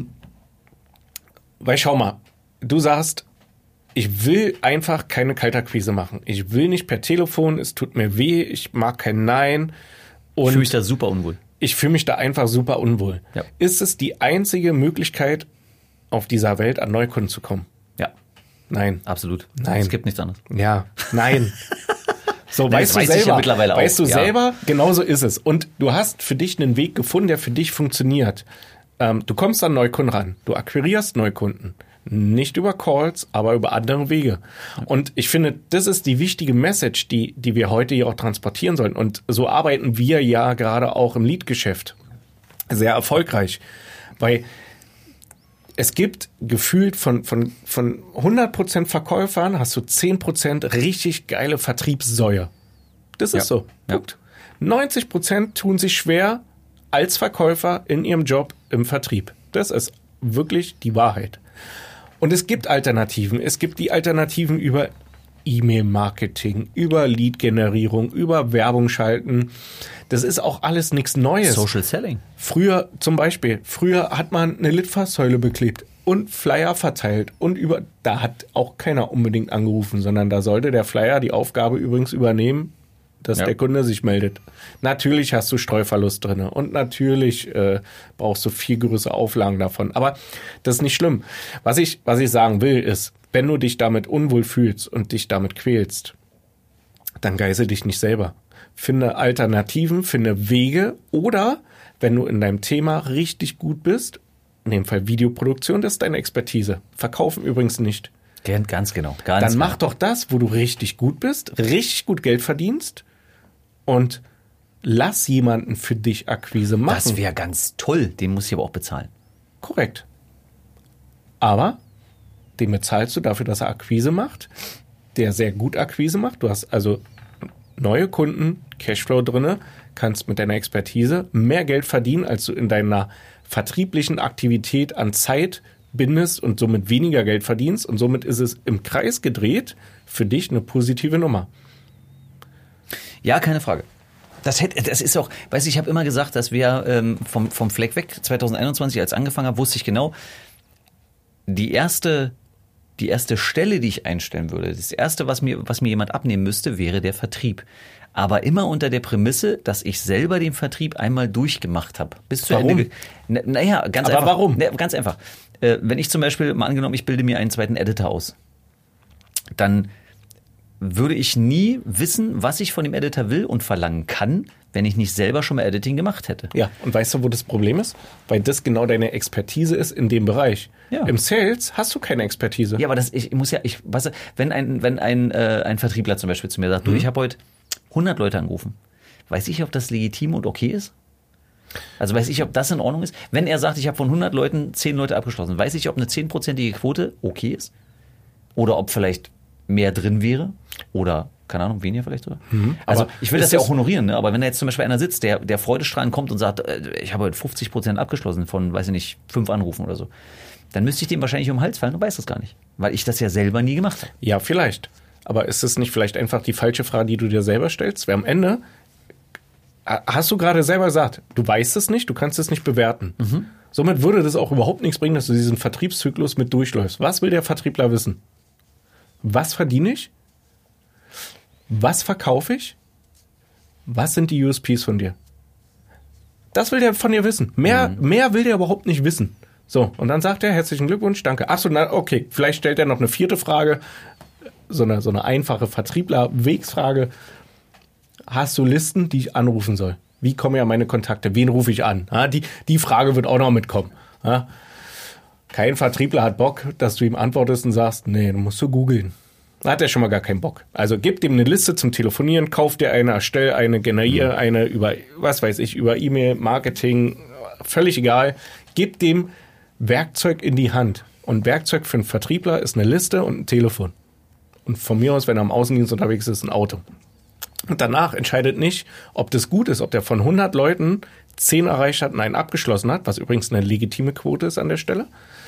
[SPEAKER 1] Weil schau mal, du sagst, ich will einfach keine Kaltakquise machen. Ich will nicht per Telefon, es tut mir weh, ich mag kein Nein. Und
[SPEAKER 2] ich fühle mich da super unwohl.
[SPEAKER 1] Ich fühle mich da einfach super unwohl.
[SPEAKER 2] Ja.
[SPEAKER 1] Ist es die einzige Möglichkeit auf dieser Welt, an Neukunden zu kommen?
[SPEAKER 2] Ja.
[SPEAKER 1] Nein.
[SPEAKER 2] Absolut.
[SPEAKER 1] Nein.
[SPEAKER 2] Es gibt nichts anderes.
[SPEAKER 1] Ja, nein. So,
[SPEAKER 2] Nein,
[SPEAKER 1] weißt du
[SPEAKER 2] weiß
[SPEAKER 1] selber,
[SPEAKER 2] ich ja mittlerweile auch.
[SPEAKER 1] weißt du
[SPEAKER 2] Ja.
[SPEAKER 1] selber, genauso ist es. Und du hast für dich einen Weg gefunden, der für dich funktioniert. Du kommst an Neukunden ran, du akquirierst Neukunden. Nicht über Calls, aber über andere Wege. Und ich finde, das ist die wichtige Message, die wir heute hier auch transportieren sollen. Und so arbeiten wir ja gerade auch im Lead-Geschäft sehr erfolgreich. Weil es gibt gefühlt von 100% Verkäufern hast du 10% richtig geile Vertriebssäue. Das ist so. Punkt. 90% tun sich schwer als Verkäufer in ihrem Job im Vertrieb. Das ist wirklich die Wahrheit. Und es gibt Alternativen. Es gibt die Alternativen über E-Mail-Marketing, über Lead-Generierung, über Werbung schalten. Das ist auch alles nichts Neues.
[SPEAKER 2] Social Selling.
[SPEAKER 1] Früher hat man eine Litfaßsäule beklebt und Flyer verteilt und da hat auch keiner unbedingt angerufen, sondern da sollte der Flyer die Aufgabe übrigens übernehmen, dass der Kunde sich meldet. Natürlich hast du Streuverlust drin und natürlich brauchst du viel größere Auflagen davon. Aber das ist nicht schlimm. Was ich sagen will ist, wenn du dich damit unwohl fühlst und dich damit quälst, dann geißel dich nicht selber. Finde Alternativen, finde Wege oder wenn du in deinem Thema richtig gut bist, in dem Fall Videoproduktion, das ist deine Expertise. Verkaufen übrigens nicht.
[SPEAKER 2] Ganz genau.
[SPEAKER 1] Dann mach doch das, wo du richtig gut bist, richtig gut Geld verdienst und lass jemanden für dich Akquise machen.
[SPEAKER 2] Das wäre ganz toll. Den muss ich aber auch bezahlen.
[SPEAKER 1] Korrekt. Aber den bezahlst du dafür, dass er Akquise macht, der sehr gut Akquise macht. Du hast also neue Kunden, Cashflow drinne, kannst mit deiner Expertise mehr Geld verdienen, als du in deiner vertrieblichen Aktivität an Zeit bindest und somit weniger Geld verdienst. Und somit ist es im Kreis gedreht für dich eine positive Nummer.
[SPEAKER 2] Ja, keine Frage. Das ist auch, weißt du, ich habe immer gesagt, dass wir vom Fleck weg 2021, als angefangen habe, wusste ich genau, die erste Stelle, die ich einstellen würde, das erste, was mir jemand abnehmen müsste, wäre der Vertrieb. Aber immer unter der Prämisse, dass ich selber den Vertrieb einmal durchgemacht habe. Bis zu Ende. Naja, ganz einfach.
[SPEAKER 1] Aber warum?
[SPEAKER 2] Ganz einfach. Wenn ich zum Beispiel, mal angenommen, ich bilde mir einen zweiten Editor aus, dann würde ich nie wissen, was ich von dem Editor will und verlangen kann, wenn ich nicht selber schon mal Editing gemacht hätte.
[SPEAKER 1] Ja, und weißt du, wo das Problem ist? Weil das genau deine Expertise ist in dem Bereich.
[SPEAKER 2] Ja.
[SPEAKER 1] Im Sales hast du keine Expertise.
[SPEAKER 2] Ja, aber weißt du, wenn ein Vertriebler zum Beispiel zu mir sagt, du, ich habe heute 100 Leute angerufen, weiß ich, ob das legitim und okay ist? Also weiß ich, ob das in Ordnung ist? Wenn er sagt, ich habe von 100 Leuten 10 Leute abgeschlossen, weiß ich, ob eine 10%ige Quote okay ist? Oder ob vielleicht mehr drin wäre? Oder, keine Ahnung, weniger vielleicht sogar? Also
[SPEAKER 1] Aber
[SPEAKER 2] ich will das ja auch honorieren, ne? Aber wenn da jetzt zum Beispiel einer sitzt, der freudestrahlend kommt und sagt, ich habe heute 50% abgeschlossen von, weiß ich nicht, 5 Anrufen oder so, dann müsste ich dem wahrscheinlich um den Hals fallen und weiß das gar nicht. Weil ich das ja selber nie gemacht habe.
[SPEAKER 1] Ja, vielleicht. Aber ist es nicht vielleicht einfach die falsche Frage, die du dir selber stellst? Weil am Ende hast du gerade selber gesagt, du weißt es nicht, du kannst es nicht bewerten. Somit würde das auch überhaupt nichts bringen, dass du diesen Vertriebszyklus mit durchläufst. Was will der Vertriebler wissen? Was verdiene ich? Was verkaufe ich? Was sind die USPs von dir? Das will der von dir wissen. Mehr will der überhaupt nicht wissen. So, und dann sagt er, herzlichen Glückwunsch, danke. Achso, okay, vielleicht stellt er noch eine 4. Frage, so eine einfache Vertriebler-Wegsfrage. Hast du Listen, die ich anrufen soll? Wie kommen ja meine Kontakte? Wen rufe ich an? Ja, die Frage wird auch noch mitkommen. Ja. Kein Vertriebler hat Bock, dass du ihm antwortest und sagst, nee, du musst googeln. Da hat er schon mal gar keinen Bock. Also gib dem eine Liste zum Telefonieren, kauf dir eine, erstell eine, generiere eine über, was weiß ich, über E-Mail, Marketing, völlig egal. Gib dem Werkzeug in die Hand. Und Werkzeug für einen Vertriebler ist eine Liste und ein Telefon. Und von mir aus, wenn er am Außendienst unterwegs ist, ein Auto. Und danach entscheidet nicht, ob das gut ist, ob der von 100 Leuten 10 erreicht hat und einen abgeschlossen hat, was übrigens eine legitime Quote ist an der Stelle.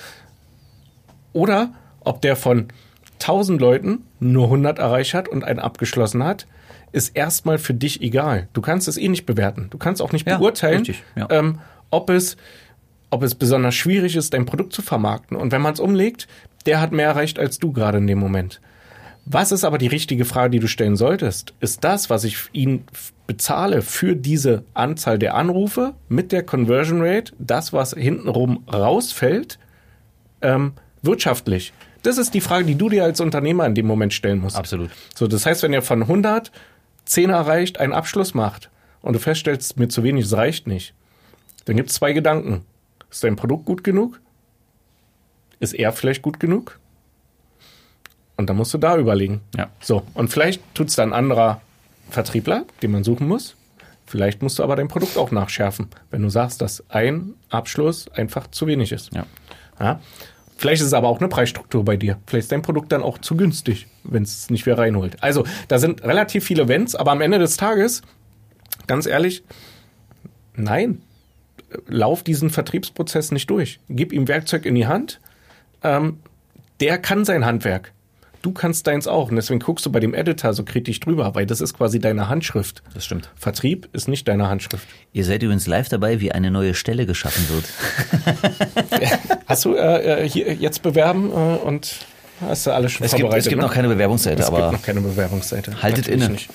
[SPEAKER 1] Oder ob der von 1000 Leuten nur 100 erreicht hat und einen abgeschlossen hat, ist erstmal für dich egal. Du kannst es eh nicht bewerten. Du kannst auch nicht beurteilen, ob es besonders schwierig ist, dein Produkt zu vermarkten. Und wenn man es umlegt, der hat mehr erreicht als du gerade in dem Moment. Was ist aber die richtige Frage, die du stellen solltest? Ist das, was ich ihn bezahle für diese Anzahl der Anrufe mit der Conversion Rate, das, was hintenrum rausfällt, wirtschaftlich? Das ist die Frage, die du dir als Unternehmer in dem Moment stellen musst.
[SPEAKER 2] Absolut.
[SPEAKER 1] So, das heißt, wenn er von 100 10 erreicht, einen Abschluss macht und du feststellst, mir zu wenig, es reicht nicht, dann gibt es 2 Gedanken. Ist dein Produkt gut genug? Ist er vielleicht gut genug? Und dann musst du da überlegen.
[SPEAKER 2] Ja.
[SPEAKER 1] So, und vielleicht tut es dann ein anderer Vertriebler, den man suchen muss. Vielleicht musst du aber dein Produkt auch nachschärfen, wenn du sagst, dass ein Abschluss einfach zu wenig ist.
[SPEAKER 2] Ja.
[SPEAKER 1] Ja? Vielleicht ist es aber auch eine Preisstruktur bei dir. Vielleicht ist dein Produkt dann auch zu günstig, wenn es nicht mehr reinholt. Also, da sind relativ viele Wenns, aber am Ende des Tages, ganz ehrlich, nein, lauf diesen Vertriebsprozess nicht durch. Gib ihm Werkzeug in die Hand. Der kann sein Handwerk. Du kannst deins auch. Und deswegen guckst du bei dem Editor so kritisch drüber, weil das ist quasi deine Handschrift.
[SPEAKER 2] Das stimmt.
[SPEAKER 1] Vertrieb ist nicht deine Handschrift.
[SPEAKER 2] Ihr seid übrigens live dabei, wie eine neue Stelle geschaffen wird.
[SPEAKER 1] Hast du hier jetzt bewerben und hast du alles schon vorbereitet?
[SPEAKER 2] Es gibt noch keine Bewerbungsseite, aber
[SPEAKER 1] es gibt noch keine Bewerbungsseite.
[SPEAKER 2] Haltet inne.
[SPEAKER 1] Nicht.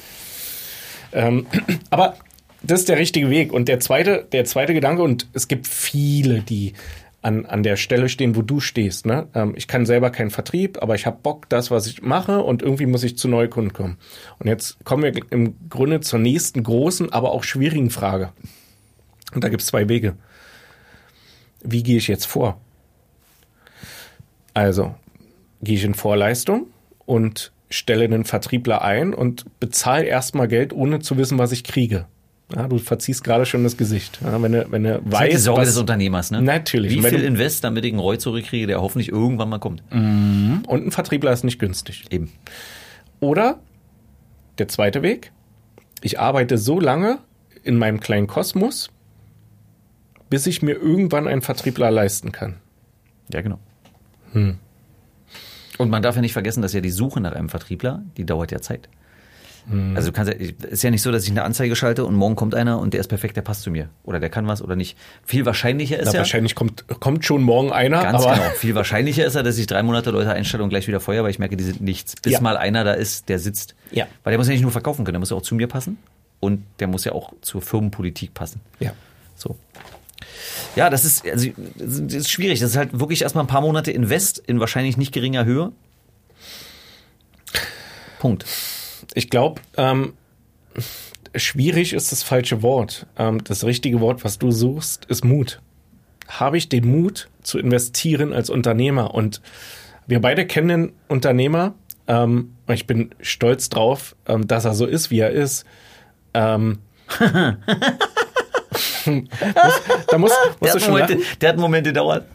[SPEAKER 1] Aber das ist der richtige Weg. Und der zweite Gedanke, und es gibt viele, die an der Stelle stehen, wo du stehst. Ne? Ich kann selber keinen Vertrieb, aber ich habe Bock, das, was ich mache, und irgendwie muss ich zu Neukunden kommen. Und jetzt kommen wir im Grunde zur nächsten großen, aber auch schwierigen Frage. Und da gibt es 2 Wege. Wie gehe ich jetzt vor? Also, gehe ich in Vorleistung und stelle einen Vertriebler ein und bezahle erstmal Geld, ohne zu wissen, was ich kriege. Ja, du verziehst gerade schon das Gesicht. Ja, wenn du
[SPEAKER 2] das ist die Sorge des Unternehmers, ne?
[SPEAKER 1] Natürlich.
[SPEAKER 2] Wie viel Invest, damit ich einen ROI zurückkriege, der hoffentlich irgendwann mal kommt.
[SPEAKER 1] Und ein Vertriebler ist nicht günstig.
[SPEAKER 2] Eben.
[SPEAKER 1] Oder der zweite Weg. Ich arbeite so lange in meinem kleinen Kosmos, bis ich mir irgendwann einen Vertriebler leisten kann.
[SPEAKER 2] Ja, genau. Und man darf ja nicht vergessen, dass ja die Suche nach einem Vertriebler, die dauert ja Zeit. Also ist ja nicht so, dass ich eine Anzeige schalte und morgen kommt einer und der ist perfekt, der passt zu mir. Oder der kann was oder nicht. Viel wahrscheinlicher ist
[SPEAKER 1] wahrscheinlich kommt schon morgen einer.
[SPEAKER 2] Ganz genau. Viel wahrscheinlicher ist dass ich 3 Monate Leute einstelle und gleich wieder feuer, weil ich merke, die sind nichts. Bis mal einer da ist, der sitzt.
[SPEAKER 1] Ja.
[SPEAKER 2] Weil der muss ja nicht nur verkaufen können, der muss ja auch zu mir passen und der muss ja auch zur Firmenpolitik passen.
[SPEAKER 1] Ja.
[SPEAKER 2] So. Ja, das ist schwierig. Das ist halt wirklich erstmal ein paar Monate Invest in wahrscheinlich nicht geringer Höhe. Punkt.
[SPEAKER 1] Ich glaube, schwierig ist das falsche Wort. Das richtige Wort, was du suchst, ist Mut. Habe ich den Mut zu investieren als Unternehmer? Und wir beide kennen den Unternehmer. Ich bin stolz drauf, dass er so ist, wie er ist. Der
[SPEAKER 2] hat einen Moment gedauert.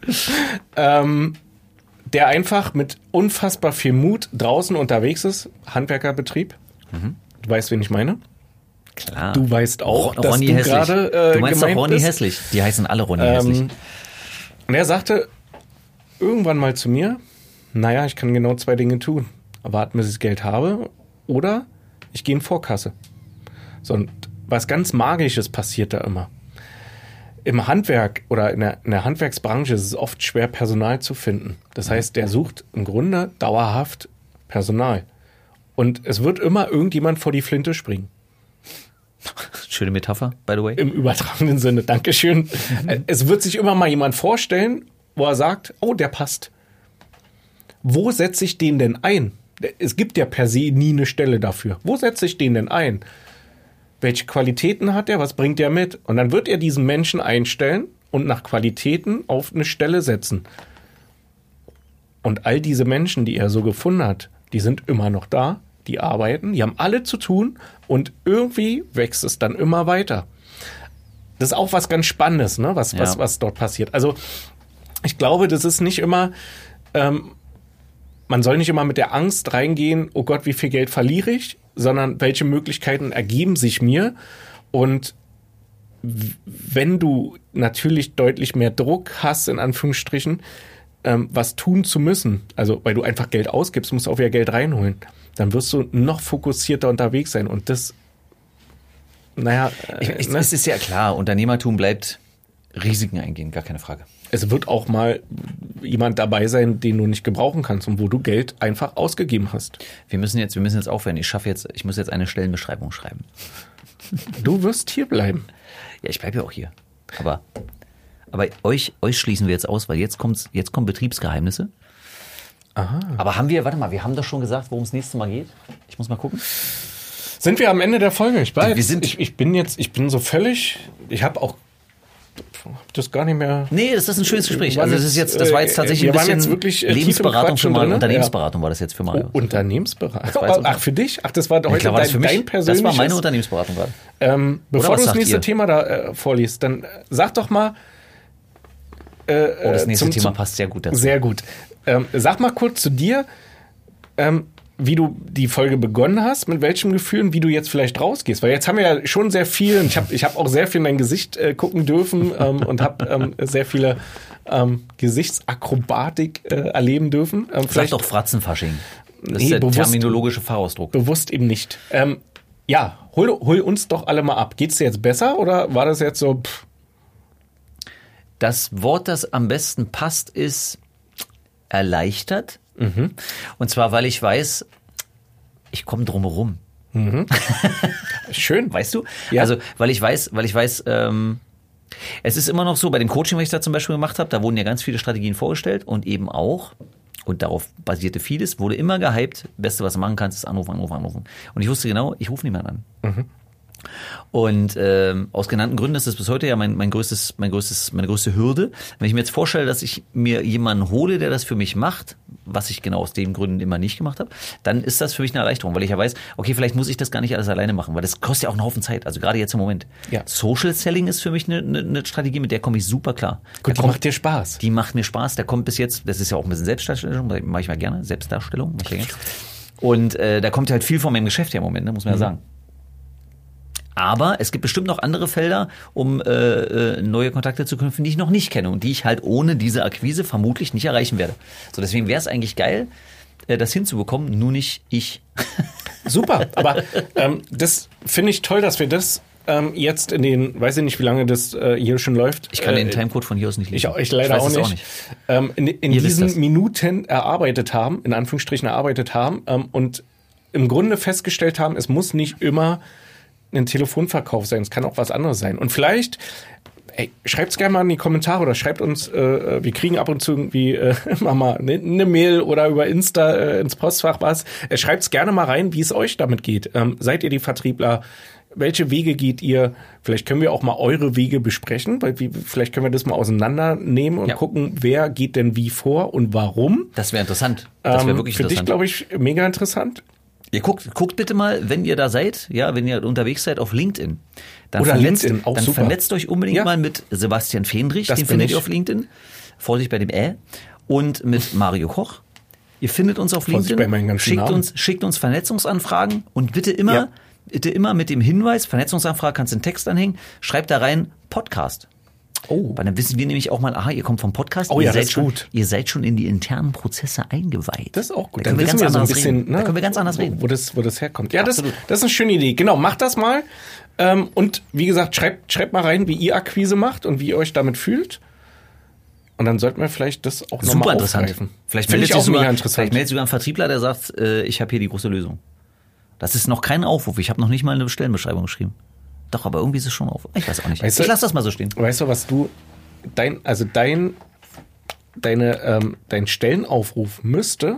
[SPEAKER 1] Der einfach mit unfassbar viel Mut draußen unterwegs ist. Handwerkerbetrieb. Du weißt, wen ich meine?
[SPEAKER 2] Klar.
[SPEAKER 1] Du weißt auch, dass
[SPEAKER 2] Ronny
[SPEAKER 1] du
[SPEAKER 2] Hässlich.
[SPEAKER 1] gerade
[SPEAKER 2] Du meinst doch Ronny
[SPEAKER 1] bist.
[SPEAKER 2] Hässlich. Die heißen alle Ronny Hässlich.
[SPEAKER 1] Und er sagte irgendwann mal zu mir, naja, ich kann genau 2 Dinge tun. Warten, bis ich Geld habe, oder ich gehe in Vorkasse. So, und was ganz Magisches passiert da immer. Im Handwerk oder in der Handwerksbranche ist es oft schwer, Personal zu finden. Das heißt, der sucht im Grunde dauerhaft Personal. Und es wird immer irgendjemand vor die Flinte springen.
[SPEAKER 2] Schöne Metapher, by the way.
[SPEAKER 1] Im übertragenen Sinne, Dankeschön. Es wird sich immer mal jemand vorstellen, wo er sagt, oh, der passt. Wo setze ich den denn ein? Es gibt ja per se nie eine Stelle dafür. Wo setze ich den denn ein? welche Qualitäten hat er, was bringt er mit? Und dann wird er diesen Menschen einstellen und nach Qualitäten auf eine Stelle setzen. Und all diese Menschen, die er so gefunden hat, die sind immer noch da, die arbeiten, die haben alle zu tun und irgendwie wächst es dann immer weiter. Das ist auch was ganz Spannendes, ne? was dort passiert. Also ich glaube, das ist nicht immer, man soll nicht immer mit der Angst reingehen, oh Gott, wie viel Geld verliere ich, sondern welche Möglichkeiten ergeben sich mir. Und wenn du natürlich deutlich mehr Druck hast, in Anführungsstrichen, was tun zu müssen, also weil du einfach Geld ausgibst, musst du auch wieder Geld reinholen, dann wirst du noch fokussierter unterwegs sein. Und das,
[SPEAKER 2] es ist ja klar, Unternehmertum bleibt Risiken eingehen, gar keine Frage.
[SPEAKER 1] Es wird auch mal jemand dabei sein, den du nicht gebrauchen kannst und wo du Geld einfach ausgegeben hast.
[SPEAKER 2] Wir müssen jetzt aufhören. Ich muss jetzt eine Stellenbeschreibung schreiben.
[SPEAKER 1] Du wirst hier bleiben.
[SPEAKER 2] Ja, ich bleibe ja auch hier. Aber euch schließen wir jetzt aus, weil jetzt kommen Betriebsgeheimnisse.
[SPEAKER 1] Aha.
[SPEAKER 2] Aber wir haben doch schon gesagt, worum es nächstes Mal geht. Ich muss mal gucken.
[SPEAKER 1] Sind wir am Ende der Folge? Ich bin so völlig, ich habe auch das gar nicht mehr.
[SPEAKER 2] Nee, das ist ein schönes Gespräch. Also das war jetzt tatsächlich ein bisschen
[SPEAKER 1] wirklich
[SPEAKER 2] Lebensberatung für Mario.
[SPEAKER 1] drin,
[SPEAKER 2] Unternehmensberatung war das jetzt für Mario.
[SPEAKER 1] Unternehmensberatung? Ach, für dich? Ach, das war heute dein persönliches.
[SPEAKER 2] Das war meine Unternehmensberatung gerade.
[SPEAKER 1] Bevor du das nächste Thema da vorliest, dann sag doch mal.
[SPEAKER 2] Das nächste Thema passt sehr gut dazu.
[SPEAKER 1] Sehr gut. Sag mal kurz zu dir, wie du die Folge begonnen hast, mit welchem Gefühl und wie du jetzt vielleicht rausgehst. Weil jetzt haben wir ja schon sehr viel, und ich hab auch sehr viel in dein Gesicht gucken dürfen und habe sehr viele Gesichtsakrobatik erleben dürfen.
[SPEAKER 2] Vielleicht auch Fratzenfasching. Das ist der terminologische Fachausdruck.
[SPEAKER 1] Bewusst eben nicht. Hol uns doch alle mal ab. Geht's dir jetzt besser oder war das jetzt so...
[SPEAKER 2] Das Wort, das am besten passt, ist erleichtert. Mhm. Und zwar, weil ich weiß, ich komme drum herum.
[SPEAKER 1] Mhm. Schön.
[SPEAKER 2] Weißt du?
[SPEAKER 1] Ja.
[SPEAKER 2] Also, weil ich weiß, es ist immer noch so, bei dem Coaching, was ich da zum Beispiel gemacht habe, da wurden ja ganz viele Strategien vorgestellt und eben auch, und darauf basierte vieles, wurde immer gehypt, Beste, was du machen kannst, ist anrufen. Und ich wusste genau, ich rufe niemanden an. Mhm. Und aus genannten Gründen ist das bis heute ja meine größte Hürde. Wenn ich mir jetzt vorstelle, dass ich mir jemanden hole, der das für mich macht, was ich genau aus den Gründen immer nicht gemacht habe, dann ist das für mich eine Erleichterung, weil ich ja weiß, okay, vielleicht muss ich das gar nicht alles alleine machen, weil das kostet ja auch einen Haufen Zeit, also gerade jetzt im Moment. Ja. Social Selling ist für mich eine Strategie, mit der komme ich super klar.
[SPEAKER 1] Gut, die macht dir Spaß.
[SPEAKER 2] Die macht mir Spaß, der kommt bis jetzt, das ist ja auch ein bisschen Selbstdarstellung, mache ich mal gerne, Selbstdarstellung, mache ich gerne. Und da kommt halt viel von meinem Geschäft her im Moment, muss man ja sagen. Aber es gibt bestimmt noch andere Felder, um neue Kontakte zu knüpfen, die ich noch nicht kenne und die ich halt ohne diese Akquise vermutlich nicht erreichen werde. So, deswegen wäre es eigentlich geil, das hinzubekommen, nur nicht ich.
[SPEAKER 1] Super, aber das finde ich toll, dass wir das jetzt in den, weiß ich nicht, wie lange das hier schon läuft.
[SPEAKER 2] Ich kann den Timecode von hier aus nicht lesen.
[SPEAKER 1] Ich leider auch nicht. In diesen Minuten erarbeitet haben, in Anführungsstrichen erarbeitet haben und im Grunde festgestellt haben, es muss nicht immer ein Telefonverkauf sein, es kann auch was anderes sein. Und vielleicht, schreibt es gerne mal in die Kommentare oder schreibt uns, wir kriegen ab und zu irgendwie mal eine Mail oder über Insta ins Postfach was. Schreibt es gerne mal rein, wie es euch damit geht. Seid ihr die Vertriebler? Welche Wege geht ihr? Vielleicht können wir auch mal eure Wege besprechen, weil vielleicht können wir das mal auseinandernehmen und gucken, wer geht denn wie vor und warum.
[SPEAKER 2] Das wäre interessant. Das wäre wirklich
[SPEAKER 1] für
[SPEAKER 2] interessant.
[SPEAKER 1] Für dich, glaube ich, mega interessant.
[SPEAKER 2] Ihr guckt bitte mal, wenn ihr da seid, ja, wenn ihr unterwegs seid auf LinkedIn, dann vernetzt euch unbedingt mal mit Sebastian Fendrich, den findet ihr auf LinkedIn. Vorsicht bei dem und mit Mario Koch. Ihr findet uns auf LinkedIn.
[SPEAKER 1] Bei meinen ganzen
[SPEAKER 2] schickt uns Vernetzungsanfragen und bitte immer mit dem Hinweis, Vernetzungsanfrage kannst du einen Text anhängen, schreibt da rein Podcast. Oh. Weil dann wissen wir nämlich auch mal, aha, ihr kommt vom Podcast, ihr seid schon in die internen Prozesse eingeweiht.
[SPEAKER 1] Das ist auch gut.
[SPEAKER 2] Da können wir ganz anders reden. Da können wir ganz anders reden.
[SPEAKER 1] Wo das herkommt. Ja, das ist eine schöne Idee. Genau, macht das mal. Und wie gesagt, schreibt mal rein, wie ihr Akquise macht und wie ihr euch damit fühlt. Und dann sollten wir vielleicht das auch nochmal aufgreifen.
[SPEAKER 2] Vielleicht meldet sich sogar ein Vertriebler, der sagt, ich habe hier die große Lösung. Das ist noch kein Aufruf. Ich habe noch nicht mal eine Stellenbeschreibung geschrieben. Doch, aber irgendwie ist es schon auf. Ich weiß auch nicht. Ich lasse das mal so stehen.
[SPEAKER 1] Weißt du, was dein Stellenaufruf müsste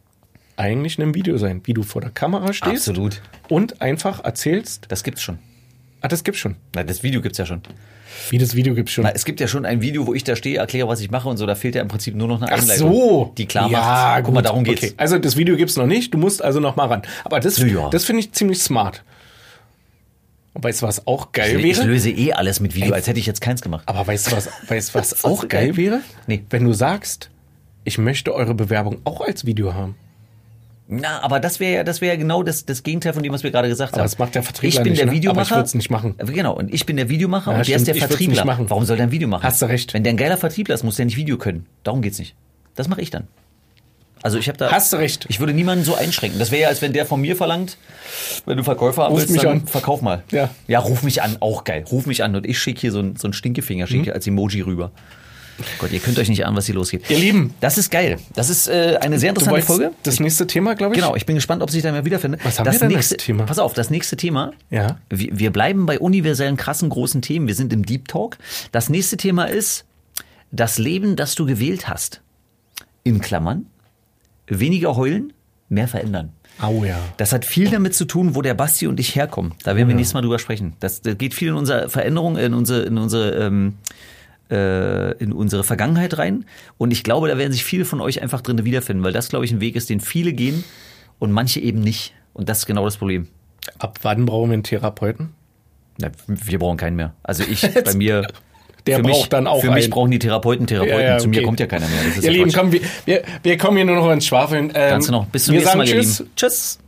[SPEAKER 1] eigentlich ein Video sein, wie du vor der Kamera stehst.
[SPEAKER 2] Absolut.
[SPEAKER 1] Und einfach erzählst.
[SPEAKER 2] Das gibt's schon.
[SPEAKER 1] Ah, das gibt's schon.
[SPEAKER 2] Na, das Video gibt's ja schon.
[SPEAKER 1] Wie, das Video gibt's schon?
[SPEAKER 2] Na, es gibt ja schon ein Video, wo ich da stehe, erkläre, was ich mache und so. Da fehlt ja im Prinzip nur noch eine
[SPEAKER 1] Ach
[SPEAKER 2] Einleitung,
[SPEAKER 1] so.
[SPEAKER 2] die klar
[SPEAKER 1] Ja,
[SPEAKER 2] macht. Guck mal,
[SPEAKER 1] gut.
[SPEAKER 2] darum geht's.
[SPEAKER 1] Okay. Also das Video gibt's noch nicht. Du musst also noch mal ran. Aber das finde ich ziemlich smart. Und weißt du, was auch geil
[SPEAKER 2] Ich
[SPEAKER 1] wäre?
[SPEAKER 2] löse eh alles mit Video, als hätte ich jetzt keins gemacht.
[SPEAKER 1] Aber weißt du, was auch
[SPEAKER 2] so
[SPEAKER 1] geil
[SPEAKER 2] geil.
[SPEAKER 1] wäre?
[SPEAKER 2] Nee.
[SPEAKER 1] Wenn du sagst, ich möchte eure Bewerbung auch als Video haben.
[SPEAKER 2] Na, aber das wäre ja genau das Gegenteil von dem, was wir gerade gesagt haben.
[SPEAKER 1] Aber das macht der Vertriebler
[SPEAKER 2] Ich bin
[SPEAKER 1] nicht,
[SPEAKER 2] der
[SPEAKER 1] ne?
[SPEAKER 2] Videomacher.
[SPEAKER 1] Aber ich würde es nicht machen.
[SPEAKER 2] Genau, und ich bin der Videomacher
[SPEAKER 1] Ja,
[SPEAKER 2] und der ist
[SPEAKER 1] stimmt,
[SPEAKER 2] der
[SPEAKER 1] ich würd's
[SPEAKER 2] Vertriebler.
[SPEAKER 1] nicht machen.
[SPEAKER 2] Warum soll der ein Video machen?
[SPEAKER 1] Hast du recht.
[SPEAKER 2] Wenn der ein geiler Vertriebler ist, muss der nicht Video können. Darum geht's nicht. Das mache ich dann. Also ich habe da.
[SPEAKER 1] Hast du recht.
[SPEAKER 2] Ich würde niemanden so einschränken. Das wäre ja, als wenn der von mir verlangt, wenn du Verkäufer haben
[SPEAKER 1] Ruf
[SPEAKER 2] willst,
[SPEAKER 1] mich
[SPEAKER 2] dann
[SPEAKER 1] an.
[SPEAKER 2] verkauf mal.
[SPEAKER 1] Ja.
[SPEAKER 2] Ja, ruf mich an, auch geil. Ruf mich an und ich schicke hier so einen Stinkefinger, schicke als Emoji rüber. Gott, ihr könnt euch nicht ahnen, was hier losgeht.
[SPEAKER 1] Ihr Lieben.
[SPEAKER 2] Das ist geil. Das ist eine sehr interessante Folge.
[SPEAKER 1] Das nächste Thema, glaube ich.
[SPEAKER 2] Genau, ich bin gespannt, ob sich da mal wiederfindet.
[SPEAKER 1] Was haben wir denn als Thema?
[SPEAKER 2] Pass auf, das nächste Thema.
[SPEAKER 1] Ja.
[SPEAKER 2] Wir bleiben bei universellen, krassen, großen Themen. Wir sind im Deep Talk. Das nächste Thema ist das Leben, das du gewählt hast. In Klammern. Weniger heulen, mehr verändern.
[SPEAKER 1] Au ja.
[SPEAKER 2] Das hat viel damit zu tun, wo der Basti und ich herkommen. Da werden wir nächstes Mal drüber sprechen. Das geht viel in unsere Veränderung, in unsere Vergangenheit rein. Und ich glaube, da werden sich viele von euch einfach drin wiederfinden, weil das, glaube ich, ein Weg ist, den viele gehen und manche eben nicht. Und das ist genau das Problem.
[SPEAKER 1] Ab wann brauchen wir einen Therapeuten?
[SPEAKER 2] Na, wir brauchen keinen mehr. Also ich, bei mir...
[SPEAKER 1] Der
[SPEAKER 2] für
[SPEAKER 1] braucht
[SPEAKER 2] mich,
[SPEAKER 1] dann auch
[SPEAKER 2] Für mich
[SPEAKER 1] einen.
[SPEAKER 2] brauchen die Therapeuten.
[SPEAKER 1] Ja,
[SPEAKER 2] Zu mir
[SPEAKER 1] okay.
[SPEAKER 2] kommt ja keiner mehr. Das ist
[SPEAKER 1] Ihr
[SPEAKER 2] ja
[SPEAKER 1] Lieben,
[SPEAKER 2] Quatsch.
[SPEAKER 1] komm, wir kommen hier nur noch ins Schwafeln.
[SPEAKER 2] Ganz genau. Bis zum
[SPEAKER 1] wir
[SPEAKER 2] nächsten
[SPEAKER 1] sagen
[SPEAKER 2] Mal, ihr
[SPEAKER 1] Tschüss.
[SPEAKER 2] Lieben. Tschüss.